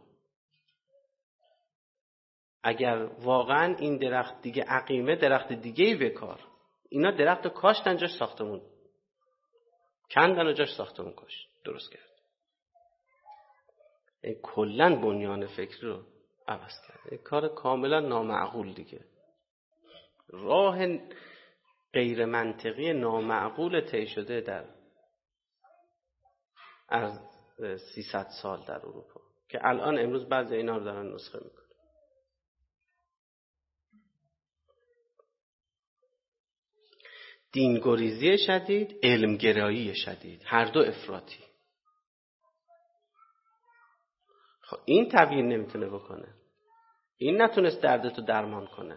اگر واقعا این درخت دیگه عقیمه، درخت دیگه‌ای بکار. اینا درخت کاشتن جاش ساختمون کندن و جاش ساختمون کاش درست کرد. این کلن بنیان فکری رو عوض کرد. این کار کاملا نامعقول دیگه. راه غیر منطقی نامعقول طی شده در از سیصد سال در اروپا که الان امروز بعضی اینا رو دارن نسخه میکنن. دینگریزی شدید، علمگرایی شدید، هر دو افراطی. خب این تبیین نمیتونه بکنه. این نتونست دردتو درمان کنه.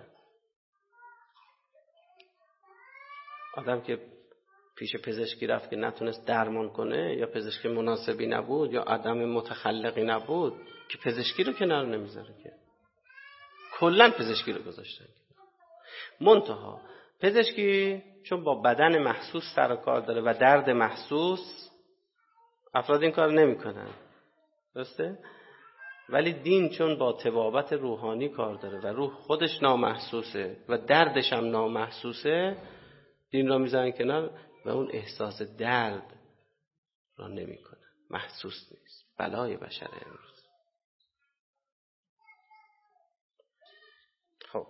آدم که پیش پزشکی رفت که نتونست درمان کنه، یا پزشکی مناسبی نبود، یا آدم متخلقی نبود، که پزشکی رو کنار نمیذاره، که کلا پزشکی رو گذاشتن. منتها پزشکی چون با بدن محسوس سر و کار داره و درد محسوس، افراد این کار نمیکنن، درسته؟ ولی دین چون با طبابت روحانی کار داره و روح خودش نامحسوسه و دردش هم نامحسوسه، دین را میذارن کنار و اون احساس درد را نمیکنه، محسوس نیست. بلای بشر امروز. خب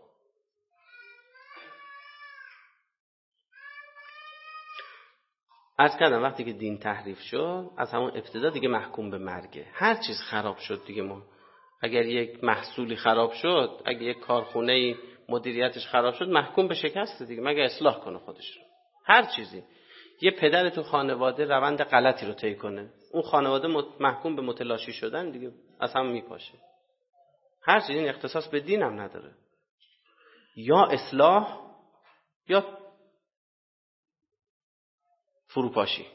عرض کردم وقتی که دین تحریف شد، از همون ابتدا دیگه محکوم به مرگه. هر چیز خراب شد دیگه، ما اگر یک محصولی خراب شد، اگر یک کارخونه مدیریتش خراب شد، محکوم به شکست دیگه، مگه اصلاح کنه خودش رو. هر چیزی، یه پدر تو خانواده روند غلطی رو طی کنه، اون خانواده محکوم به متلاشی شدن دیگه، از هم میپاشه. هر چیزی، این اختصاص به دین هم نداره. یا اصلاح یا فروپاشی.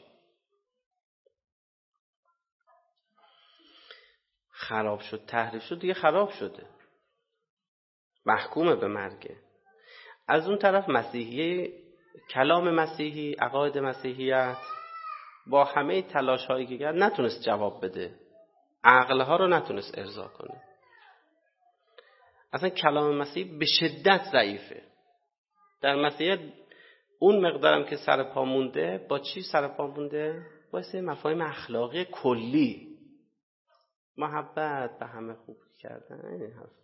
خراب شد، تحریف شد دیگه، خراب شده، محکوم به مرگه. از اون طرف مسیحی، کلام مسیحی، عقاید مسیحیت با همه تلاش هایی که کرد نتونست جواب بده، عقلها رو نتونست ارضا کنه. اصلا کلام مسیحی به شدت ضعیفه. در مسیحیت اون مقدارم که سر پا مونده، با چی سر پا مونده؟ با سه مفاهیم اخلاقی کلی، محبت، به همه خوب کردن. این حرف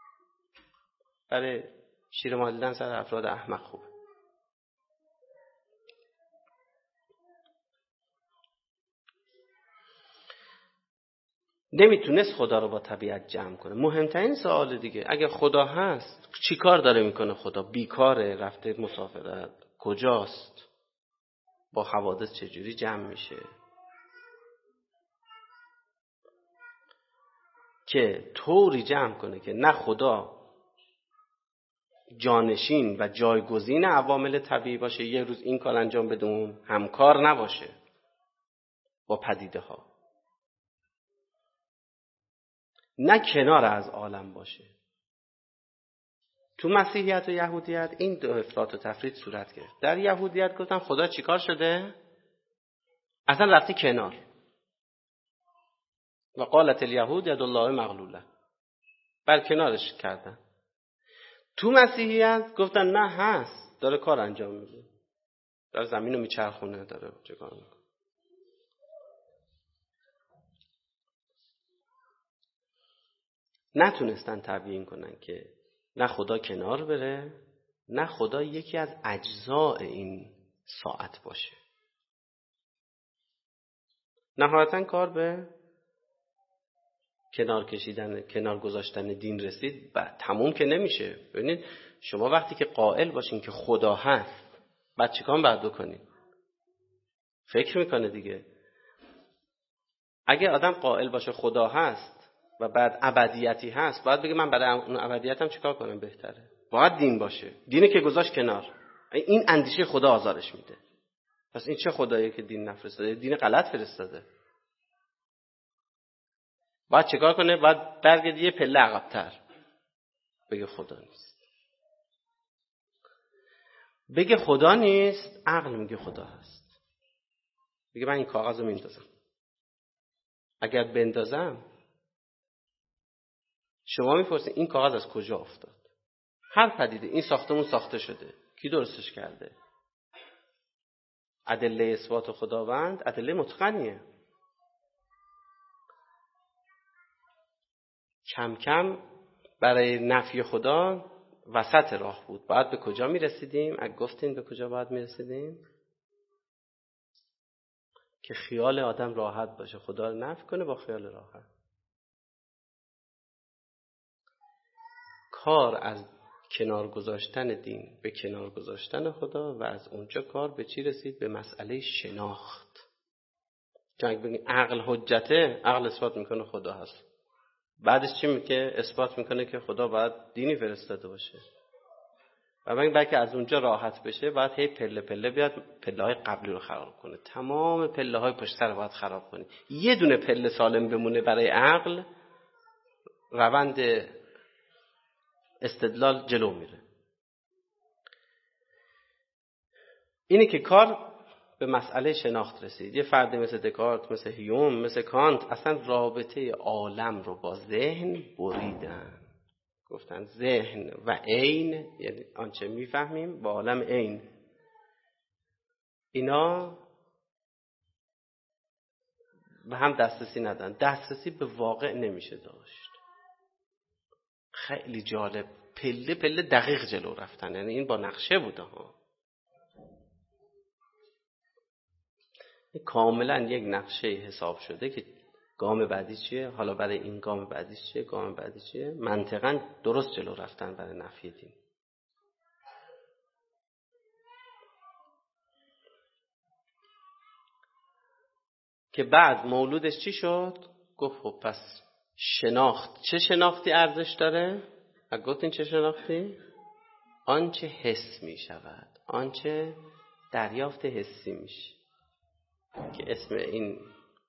برای شیر مالیدن سر افراد احمق خوب. نمیتونست خدا رو با طبیعت جمع کنه. مهمترین سوال دیگه، اگه خدا هست چی کار داره میکنه خدا؟ بیکاره، رفته مسافرت، کجاست؟ با حوادث چجوری جمع میشه؟ که طوری جمع کنه که نه خدا جانشین و جایگزین عوامل طبیعی باشه، یه روز این کار انجام بده اون همکار نباشه با پدیده ها، نه کنار از عالم باشه. تو مسیحیت و یهودیت این دو افراط و تفرید صورت گرفت. در یهودیت گفتن خدا چیکار شده؟ اصلا رفته کنار. و قالت الیهود ید الله مغلوله، بر کنارش کردن. تو مسیحیت گفتن نه هست، داره کار انجام میده، داره زمین رو میچرخونه، داره چه کار میکنه. نتونستن تبیین کنن که نه خدا کنار بره، نه خدا یکی از اجزاء این ساعت باشه. نهایتاً کار به کنار کشیدن، کنار گذاشتن دین رسید. بعد تموم که نمیشه. ببینید شما وقتی که قائل باشین که خدا هست، بعد چیکار باید بکنید؟ فکر میکنه دیگه. اگه آدم قائل باشه خدا هست و بعد ابدیتی هست، باید بگه من برای اون ابدیتم چیکار کنم بهتره؟ باید دین باشه. دینه که گذاشت کنار، این اندیشه خدا آزارش میده. پس این چه خداییه که دین نفرستاده؟ دین غلط فرستاده. باید چیکار کنه؟ باید برگردی یه پله عقب‌تر، بگه خدا نیست. بگه خدا نیست، عقل میگه خدا هست. بگه من این کاغذ رو میندازم. اگر بندازم، شما میپرسید این کاغذ از کجا افتاد؟ هر پدیده، این ساختمون ساخته شده، کی درستش کرده؟ ادله اثبات خداوند ادله متقنیه. کم کم برای نفی خدا وسط راه بود. باید به کجا میرسیدیم؟ اگه گفتیم به کجا باید میرسیدیم؟ که خیال آدم راحت باشه، خدا رو نفی کنه با خیال راحت. کار از کنار گذاشتن دین به کنار گذاشتن خدا، و از اونجا کار به چی رسید؟ به مسئله شناخت. چون اگه بگیم عقل حجته، عقل اثبات میکنه خدا هست. بعدش چی میگه؟ اثبات میکنه که خدا باید دینی فرستاده باشه. و من بلکه از اونجا راحت بشه باید هی پله پله بیاد پله های قبلی رو خراب کنه. تمام پله های پشت سر باید خراب کنه. یه دونه پله سالم بمونه برای عقل، روند استدلال جلو میره. اینه که کار به مسئله شناخت رسید. یه فردی مثل دکارت، مثل هیوم، مثل کانت اصلا رابطه عالم رو با ذهن بریدن. گفتن ذهن و عین، یعنی آنچه میفهمیم با عالم عین، اینا به هم دسترسی ندارن. دسترسی به واقع نمیشه داشت. خیلی جالب، پله پله دقیق جلو رفتن. یعنی این با نقشه بوده ها، کاملا یک نقشه حساب شده که گام بعدی چیه، حالا برای این گام بعدی چیه، گام بعدی چیه. منطقاً درست جلو رفتن برای نفی دین. که بعد مولودش چی شد؟ گفت خب پس شناخت، چه شناختی ارزش داره؟ گفتین چه شناختی؟ آنچه حس می شود، آنچه دریافت حسی میشه، که اسم این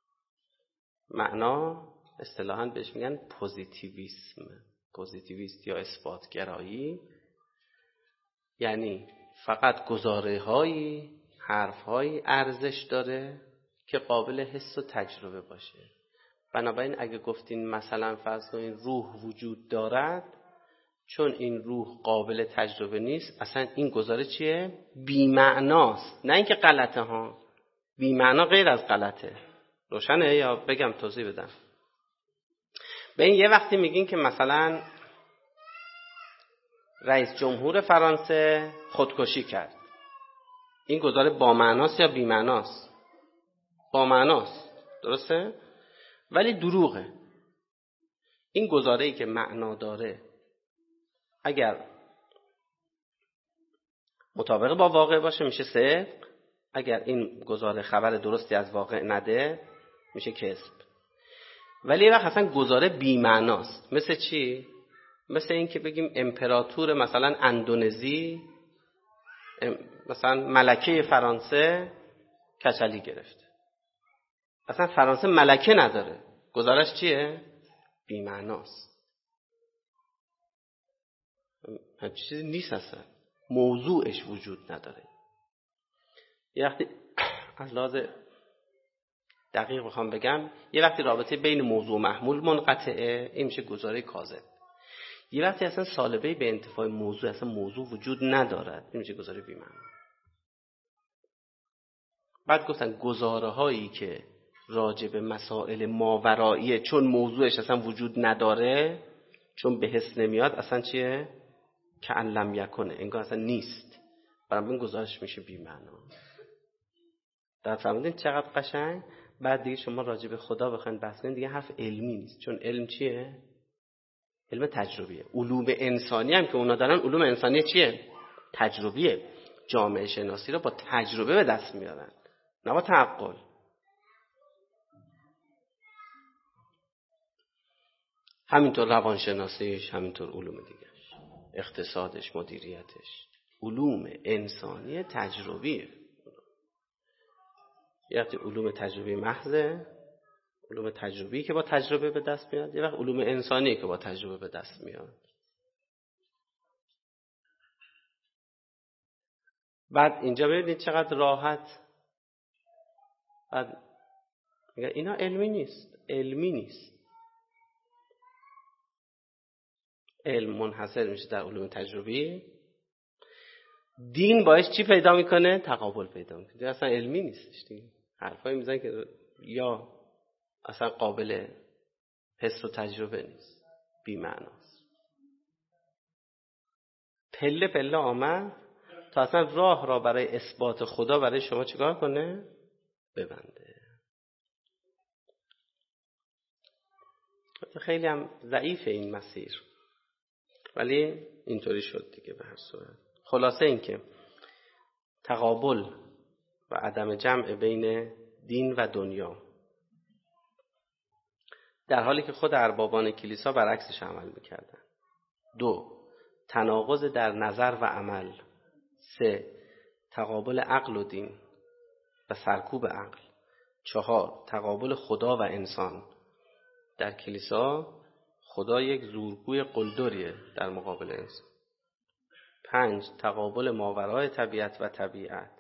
معنا اصطلاحاً بهش میگن پوزیتیویسم. پوزیتیویست یا اثباتگرایی، یعنی فقط گزاره‌هایی، حرف‌هایی ارزش داره که قابل حس و تجربه باشه. بنابراین اگه گفتین مثلا فرض کنین روح وجود دارد، چون این روح قابل تجربه نیست، اصلا این گزاره چیه؟ بی‌معناست. نه اینکه غلطه ها، بی‌معنا غیر از غلطه. روشنه یا بگم توضیح بدم؟ به این یه وقتی میگین که مثلا رئیس جمهور فرانسه خودکشی کرد، این گزاره با معناست یا بی معناست؟ با معناست، درسته؟ ولی دروغه. این گزاره‌ای که معنا داره اگر مطابق با واقع باشه میشه صدق، اگر این گزاره خبر درستی از واقع نده میشه کذب. ولی یه وقت اصلا گزاره بی معناست. مثل چی؟ مثل این که بگیم امپراتور مثلا اندونزی، مثلا ملکه فرانسه کچلی گرفته. اصلا فرانسه ملکه نداره، گزارش چیه؟ بی معناست. همچین چیزی نیست، اصلا موضوعش وجود نداره. یه وقتی از لحاظ دقیق بخوام بگم، یه وقتی رابطه بین موضوع و محمول منقطعه، این میشه گزاره کاذب. یه وقتی اصلا سالبه به انتفاع موضوع، اصلا موضوع وجود ندارد، این میشه گزاره بی معنی. بعد گفتن گزاره هایی که راجع به مسائل ماوراییه، چون موضوعش اصلا وجود نداره، چون به حس نمیاد، اصلا چیه؟ که علم یکنه، انگار اصلا نیست، برام این گزارش میشه بی معنا. در فهمیدین چقدر قشنگ؟ بعد دیگه شما راجع به خدا بخواید بحث کنید، دیگه حرف علمی نیست، چون علم چیه؟ علم تجربیه. علوم انسانی هم که اونا دارن، علوم انسانی چیه؟ تجربیه. جامعه شناسی رو با تجربه به دست میارن، نه با تعقل. همینطور روانشناسیش، همینطور علوم دیگرش، اقتصادش، مدیریتش، علوم انسانی تجربیه. یه وقتی علوم تجربی محضه، علوم تجربی که با تجربه به دست میاد، یه وقت علوم انسانی که با تجربه به دست میاد. بعد اینجا ببینید چقدر راحت. بعد میگه اینا علمی نیست، علمی نیست. علم منحصر میشه در علوم تجربی. دین باعث چی پیدا میکنه؟ تقابل پیدا میکنه. اصلا علمی نیستش دیگه. حرفایی میزنن که یا اصلا قابل حس و تجربه نیست، بی معناست. پله پله آمد تا اصلا راه را برای اثبات خدا برای شما چیکار کنه؟ ببنده. خیلی هم ضعیفه این مسیر، ولی اینطوری شد دیگه. به هر صورت خلاصه این که تقابل و عدم جمع بین دین و دنیا در حالی که خود اربابان کلیسا برعکسش عمل میکردن. دو، تناقض در نظر و عمل. سه، تقابل عقل و دین و سرکوب عقل. چهار، تقابل خدا و انسان. در کلیسا خدا یک زورگوی قلدریه در مقابل انسان. پنج، تقابل ماورای طبیعت و طبیعت.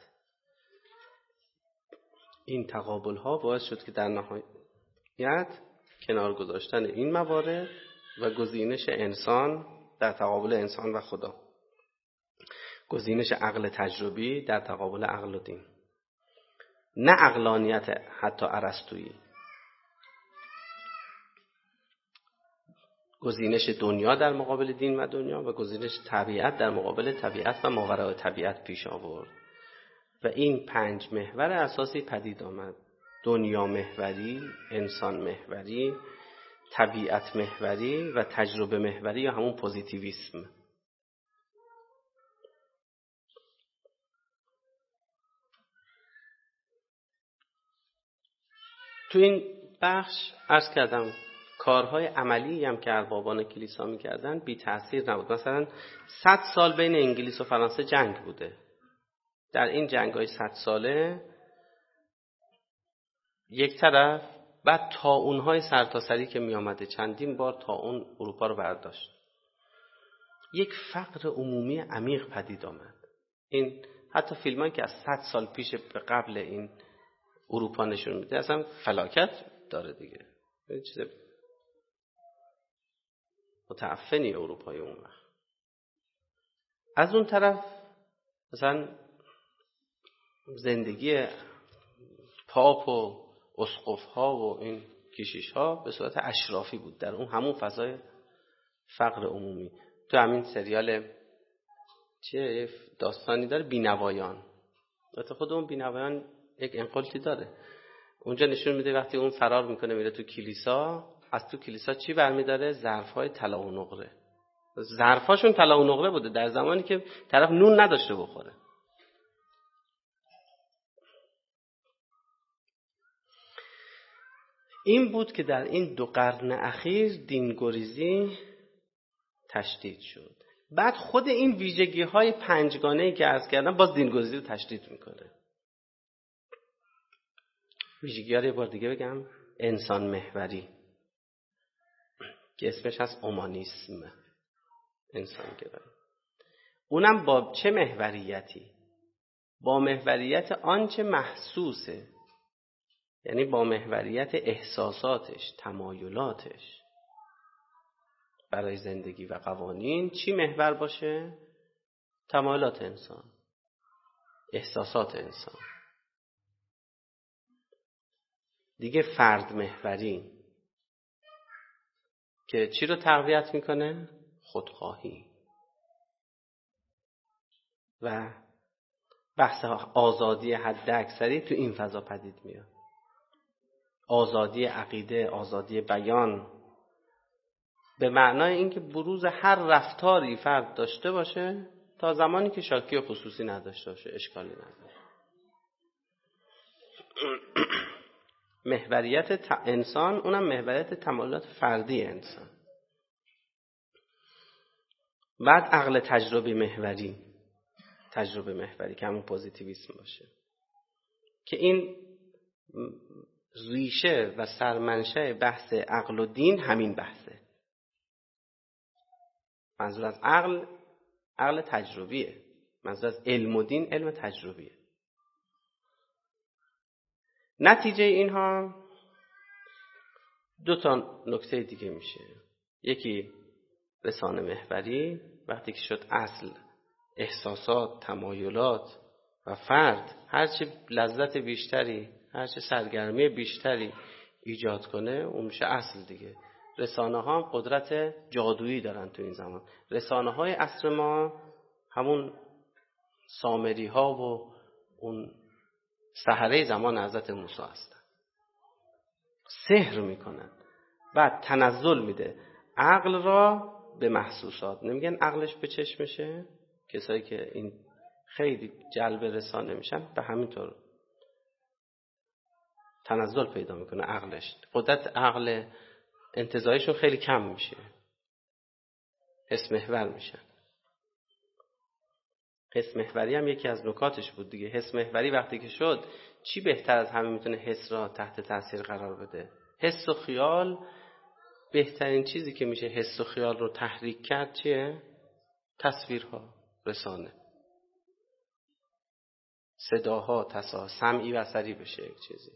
این تقابل ها باعث شد که در نهایت کنار گذاشتن این موارد و گزینش انسان در تقابل انسان و خدا، گزینش عقل تجربی در تقابل عقل و دین، نه عقلانیت حتی ارسطویی، گزینش دنیا در مقابل دین و دنیا و گزینش طبیعت در مقابل طبیعت و ماورای طبیعت پیش آورد و این پنج محور اساسی پدید آمد: دنیا محوری، انسان محوری، طبیعت محوری و تجربه محوری یا همون پوزیتیویسم. تو این بخش عرض کردم کارهای عملی هم که اربابان کلیسا میکردن بی تأثیر نبود. مثلا صد سال بین انگلیس و فرانسه جنگ بوده. در این جنگ‌های صد ساله یک طرف بعد طاعون‌های سرتاسری که می آمده، چندین بار طاعون اروپا رو برداشت، یک فقر عمومی عمیق پدید آمد. این حتی فیلمایی که از صد سال پیش به قبل این اروپا نشون میده اصلا فلاکت داره دیگه. این چیز متعفنی اروپای اون وقت. از اون طرف مثلا زندگی پاپ و اسقف ها و این کشیش ها به صورت اشرافی بود در اون همون فضای فقر عمومی. تو همین سریال چیه داستانی داره بینوایان، البته خود اون بینوایان یک انقلتی داره. اونجا نشون میده وقتی اون فرار میکنه میره تو کلیسا، از تو کلیسا چی برمیداره؟ ظرف‌های طلا و نقره. ظرفاشون طلا و نقره بوده در زمانی که طرف نون نداشته بخوره. این بود که در این دو قرن اخیر دینگریزی تشدید شد. بعد خود این ویژگی های پنجگانه‌ای که عرض کردم باز دینگریزی رو تشدید میکنه. ویژگی ها رو یه بار دیگه بگم: انسان محوری که اسمش هست اومانیسم، انسان گرایی. اونم با چه محوریتی؟ با محوریت آنچه محسوسه، یعنی با محوریت احساساتش، تمایلاتش برای زندگی و قوانین. چی محور باشه؟ تمایلات انسان، احساسات انسان. دیگه فرد محوری که چی رو تقویت میکنه؟ خودخواهی و بحث آزادی حد اکثری تو این فضا پدید میاد. آزادی عقیده، آزادی بیان، به معنای اینکه بروز هر رفتاری فرد داشته باشه تا زمانی که شاکی و خصوصی نداشته باشه، اشکالی نداره. محوریت انسان، اونم محوریت تمایلات فردی انسان. بعد عقل تجربی محوری، تجربه محوری که همون پوزیتیویسم باشه، که این ریشه و سرمنشأ بحث عقل و دین همین بحثه. منظور از عقل عقل تجربیه، منظور از علم و دین علم تجربیه. نتیجه اینها دو تا نکته دیگه میشه. یکی رسانه محوری، وقتی که شد اصل احساسات، تمایلات و فرد هرچی لذت بیشتری، هرچی سرگرمی بیشتری ایجاد کنه اون میشه اصل دیگه. رسانه ها هم قدرت جادویی دارن تو این زمان. رسانه های عصر ما همون سامری ها و اون سحره زمان حضرت موسی هستن، سحر میکنن. بعد تنزل میده عقل را به محسوسات. نمیگن عقلش به چشمشه؟ کسایی که این خیلی جلب رسانه میشن به همین طور تنزل پیدا میکنه عقلش. قدرت عقل انتزاعشون خیلی کم میشه، حس محور میشن. حس محوری هم یکی از نکاتش بود دیگه. حس محوری وقتی که شد، چی بهتر از همه میتونه حس را تحت تاثیر قرار بده؟ حس و خیال. بهترین چیزی که میشه حس و خیال رو تحریک کرد چیه؟ تصویرها، رسانه، صداها، تصا سمعی و بصری بشه یک چیزی.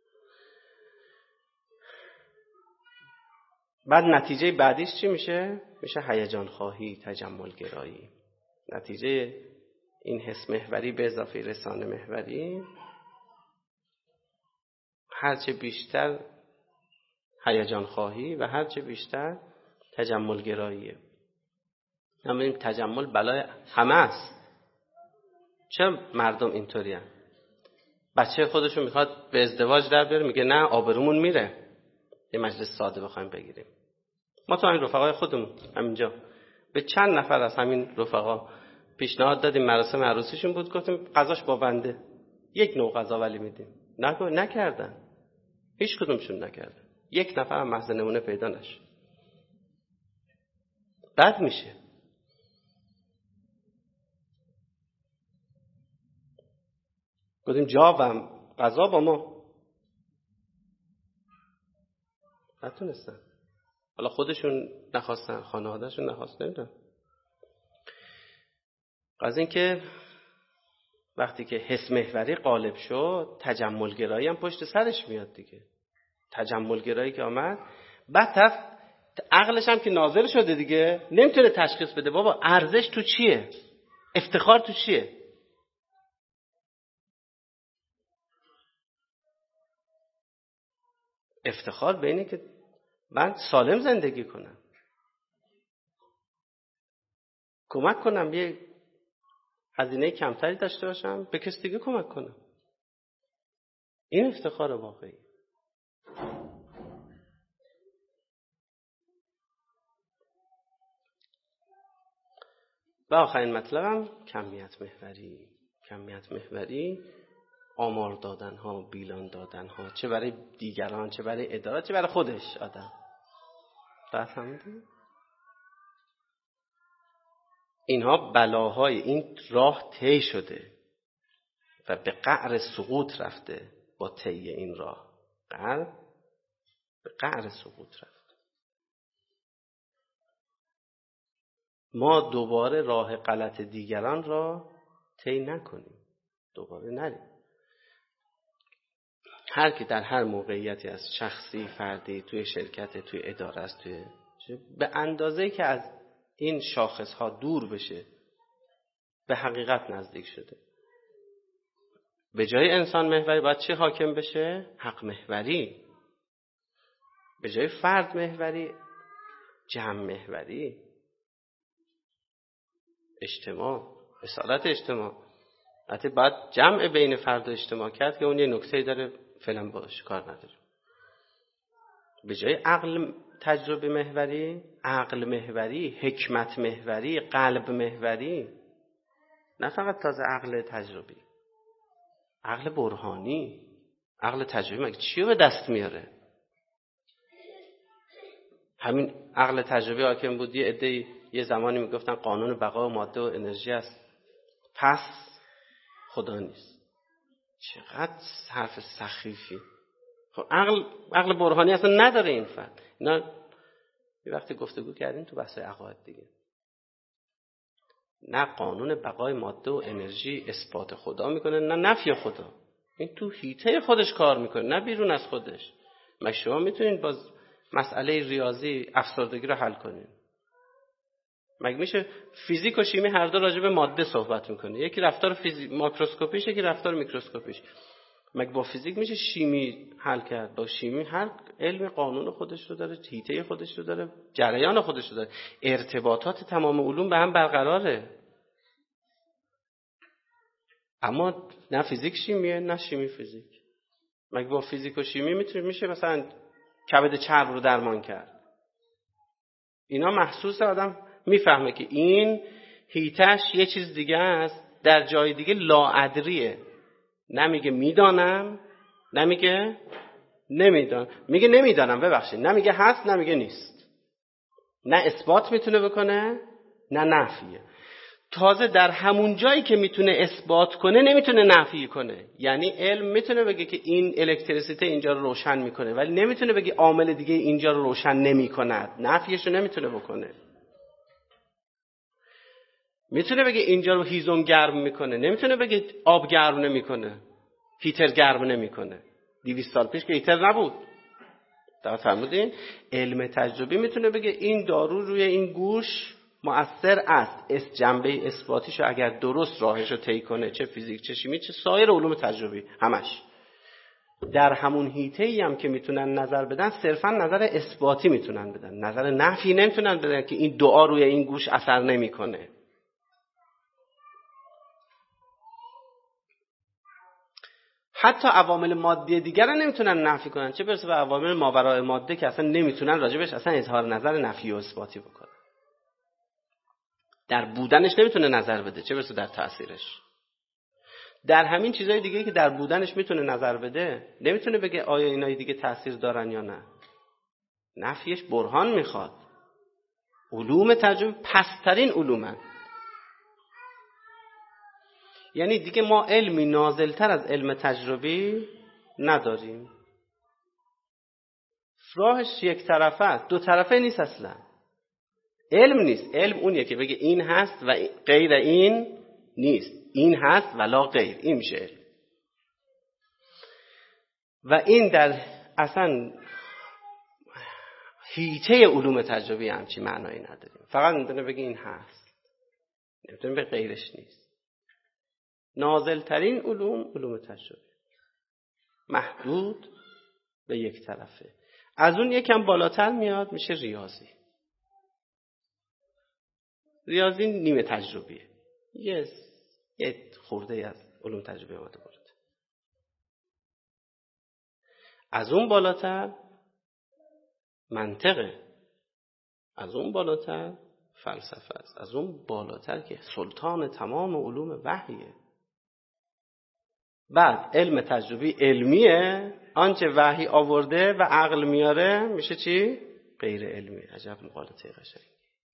بعد نتیجه بعدیش چی میشه؟ میشه هیجان خواهی، تجمل گرایی. نتیجه این حس محوری به اضافه رسانه محوری، هرچه بیشتر هیجان خواهی و هرچه بیشتر تجمل گراییه. ما میگیم تجمل بلای همه است. چرا مردم اینطوری هستن؟ بچه خودشو میخواد به ازدواج در بیاره، میگه نه آبرومون میره. یه مجلس ساده بخوایم بگیریم، ما تو همین رفقای خودمون همینجا به چند نفر از همین رفقا پیشنهاد دادیم، مراسم عروسیشون بود، گفتیم غذاش با بنده، یک نوع غذا ولی میدیم. نکن نکردن، هیچ کدومشون نکردن. یک نفر هم محض نمونه پیدا نشد. بد میشه. گفتیم جاوم غذا با ما، نتونستن. حالا خودشون نخواستن، خانوادهشون نخواستن، نمیدونم. از این که وقتی که حس محوری غالب شد، تجمل گرایی هم پشت سرش میاد دیگه. تجمل گرایی که آمد، بعد طرف عقلش هم که ناظر شده دیگه، نمیتونه تشخیص بده بابا ارزش تو چیه، افتخار تو چیه. افتخار به اینه که من سالم زندگی کنم، کمک کنم، یه هزینه کمتری داشته باشم، به کسی دیگه کمک کنم. این افتخار واقعی. و آخرین مطلبم کمیت محوری. کمیت محوری آمار دادن ها، بیلان دادن ها، چه برای دیگران، چه برای اداره، چه برای خودش آدم. فهمیدی؟ اینها بلاهای این راه طی شده و به قعر سقوط رفته. با طی این راه قعر به قعر سقوط رفت. ما دوباره راه غلط دیگران را طی نکنیم، دوباره نریم. هر کی در هر موقعیتی از شخصی، فردی، توی شرکت، توی اداره است، توی به اندازه‌ای که از این شاخص‌ها دور بشه، به حقیقت نزدیک شده. به جای انسان محوری باید چه حاکم بشه؟ حق محوری. به جای فرد محوری، جمع محوری، اجتماع، اصالت اجتماع. حتی باید جمع بین فرد و اجتماع کرد که اون یه نکته‌ای داره، فعلا باش کار نداره. به جای عقل تجربه محوری، عقل محوری، حکمت محوری، قلب محوری. نه فقط تازه عقل تجربی، عقل برهانی. عقل تجربی مگه چی رو به دست میاره؟ همین عقل تجربی حاکم بود. یه عده‌ای یه زمانی میگفتن قانون بقا و ماده و انرژی است، پس خدا نیست. چقدر حرف سخیفی. خب عقل عقل برهانی اصلا نداره این فرد. اینا یه وقتی گفتگو کردیم تو بحث عقاید دیگه. نه قانون بقای ماده و انرژی اثبات خدا میکنه، نه نفی خدا. این تو حیطه خودش کار میکنه، نه بیرون از خودش. ما شما میتونید باز مسئله ریاضی افسردگی رو حل کنید. مگه میشه فیزیک و شیمی هر دو راجع به ماده صحبت میکنه، یکی رفتار فیزیک ماکروسکوپیش، یکی رفتار میکروسکوپیش. مگه با فیزیک میشه شیمی حل کرد؟ با شیمی هر علم قانون خودش رو داره، حیطه خودش رو داره، جریان خودش رو داره. ارتباطات تمام علوم به هم برقراره. اما نه فیزیک شیمیه، نه شیمی فیزیک. مگه با فیزیک و شیمی میتونه میشه مثلا کبد چرب رو درمان کرد؟ اینا محسوس آدم میفهمه که این هیتش یه چیز دیگه است، در جای دیگه لاادریه. نمیگه میدانم، نمیگه نمیدان میگه نمیدانم، ببخشید، نه میگه هست نه میگه نیست، نه اثبات میتونه بکنه نه نفیه. تازه در همون جایی که میتونه اثبات کنه نمیتونه نفی کنه. یعنی علم میتونه بگه که این الکتریسیته اینجا رو روشن میکنه، ولی نمیتونه بگه عامل دیگه اینجا رو روشن نمیکند، نفیش رو نمیتونه بکنه. میتونه بگه اینجا رو هیزم گرم میکنه، نمیتونه بگه آب گرم نمیکنه، هیتر گرم نمیکنه. دویست سال پیش که هیتر نبود. تا فهمیدین؟ علم تجربی میتونه بگه این دارو روی این گوش مؤثر است، اس جنبه اثباتیشو اگر درست راهشو طی کنه، چه فیزیک چه شیمی چه سایر علوم تجربی همش. در همون حیطه‌ای هم که میتونن نظر بدن صرفا نظر اثباتی میتونن بدن، نظر نفی نمیتونن بدن که این دعا روی این گوش اثر نمیکنه. حتی عوامل مادی دیگر رو نمیتونن نفی کنن، چه برسه به عوامل ماورای ماده که اصلا نمیتونن راجبش اصلا اظهار نظر نفی و اثباتی بکنن. در بودنش نمیتونه نظر بده، چه برسه در تأثیرش. در همین چیزای دیگه که در بودنش میتونه نظر بده، نمیتونه بگه آیا اینای دیگه تأثیر دارن یا نه. نفیش برهان میخواد. علوم تجربی پسترین علومن. یعنی دیگه ما علمی نازلتر از علم تجربی نداریم. راهش یک طرفه است، دو طرفه نیست اصلا. علم نیست. علم اونیه که بگه این هست و غیر این نیست، این هست ولا غیر، این میشه علم. و این در اصلا حیطه علوم تجربی همچی معنایی نداریم. فقط میتونه بگه این هست، نمیتونه بگه غیرش نیست. نازل ترین علوم علوم تجربی، محدود به یک طرفه. از اون یکم بالاتر میاد میشه ریاضی. ریاضی نیمه تجربیه، یه یه خورده از علوم تجربی اومده بالاتر. از اون بالاتر منطقه، از اون بالاتر فلسفه است، از اون بالاتر که سلطان تمام علوم وحیه. بعد علم تجربی علمیه، آنچه وحی آورده و عقل میاره میشه چی؟ غیر علمی. عجب مقالطه قشنگی.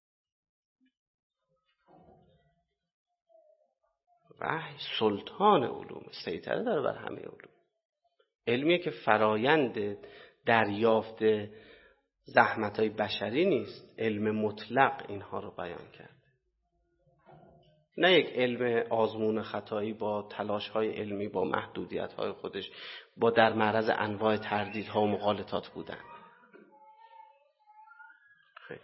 وحی سلطان علوم، سیطره داره بر همه علوم. علمیه که فرایند دریافت زحمت‌های بشری نیست، علم مطلق اینها رو بیان کرد. نه یک علم آزمون خطایی با تلاش‌های علمی، با محدودیت‌های خودش، با در معرض انواع تردیدها و مغالطات بودن. خیلی.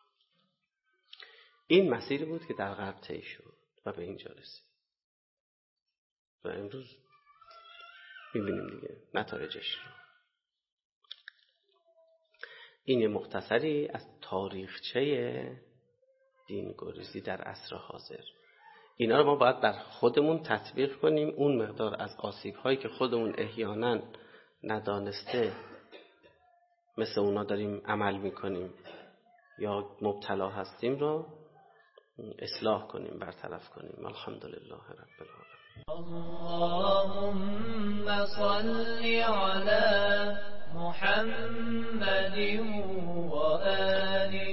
این مسیری بود که در غرب طی شد و به اینجا رسید. و امروز می‌بینیم دیگه نتایجش رو. این یه مختصری از تاریخچه دینگریزی در عصر حاضر. اینا رو ما باید بر خودمون تطبیق کنیم. اون مقدار از آسیب‌هایی که خودمون احیانا ندانسته مثل اونا داریم عمل می‌کنیم یا مبتلا هستیم رو اصلاح کنیم، برطرف کنیم. الحمدلله رب العالمین. اللهم صل على محمد و آله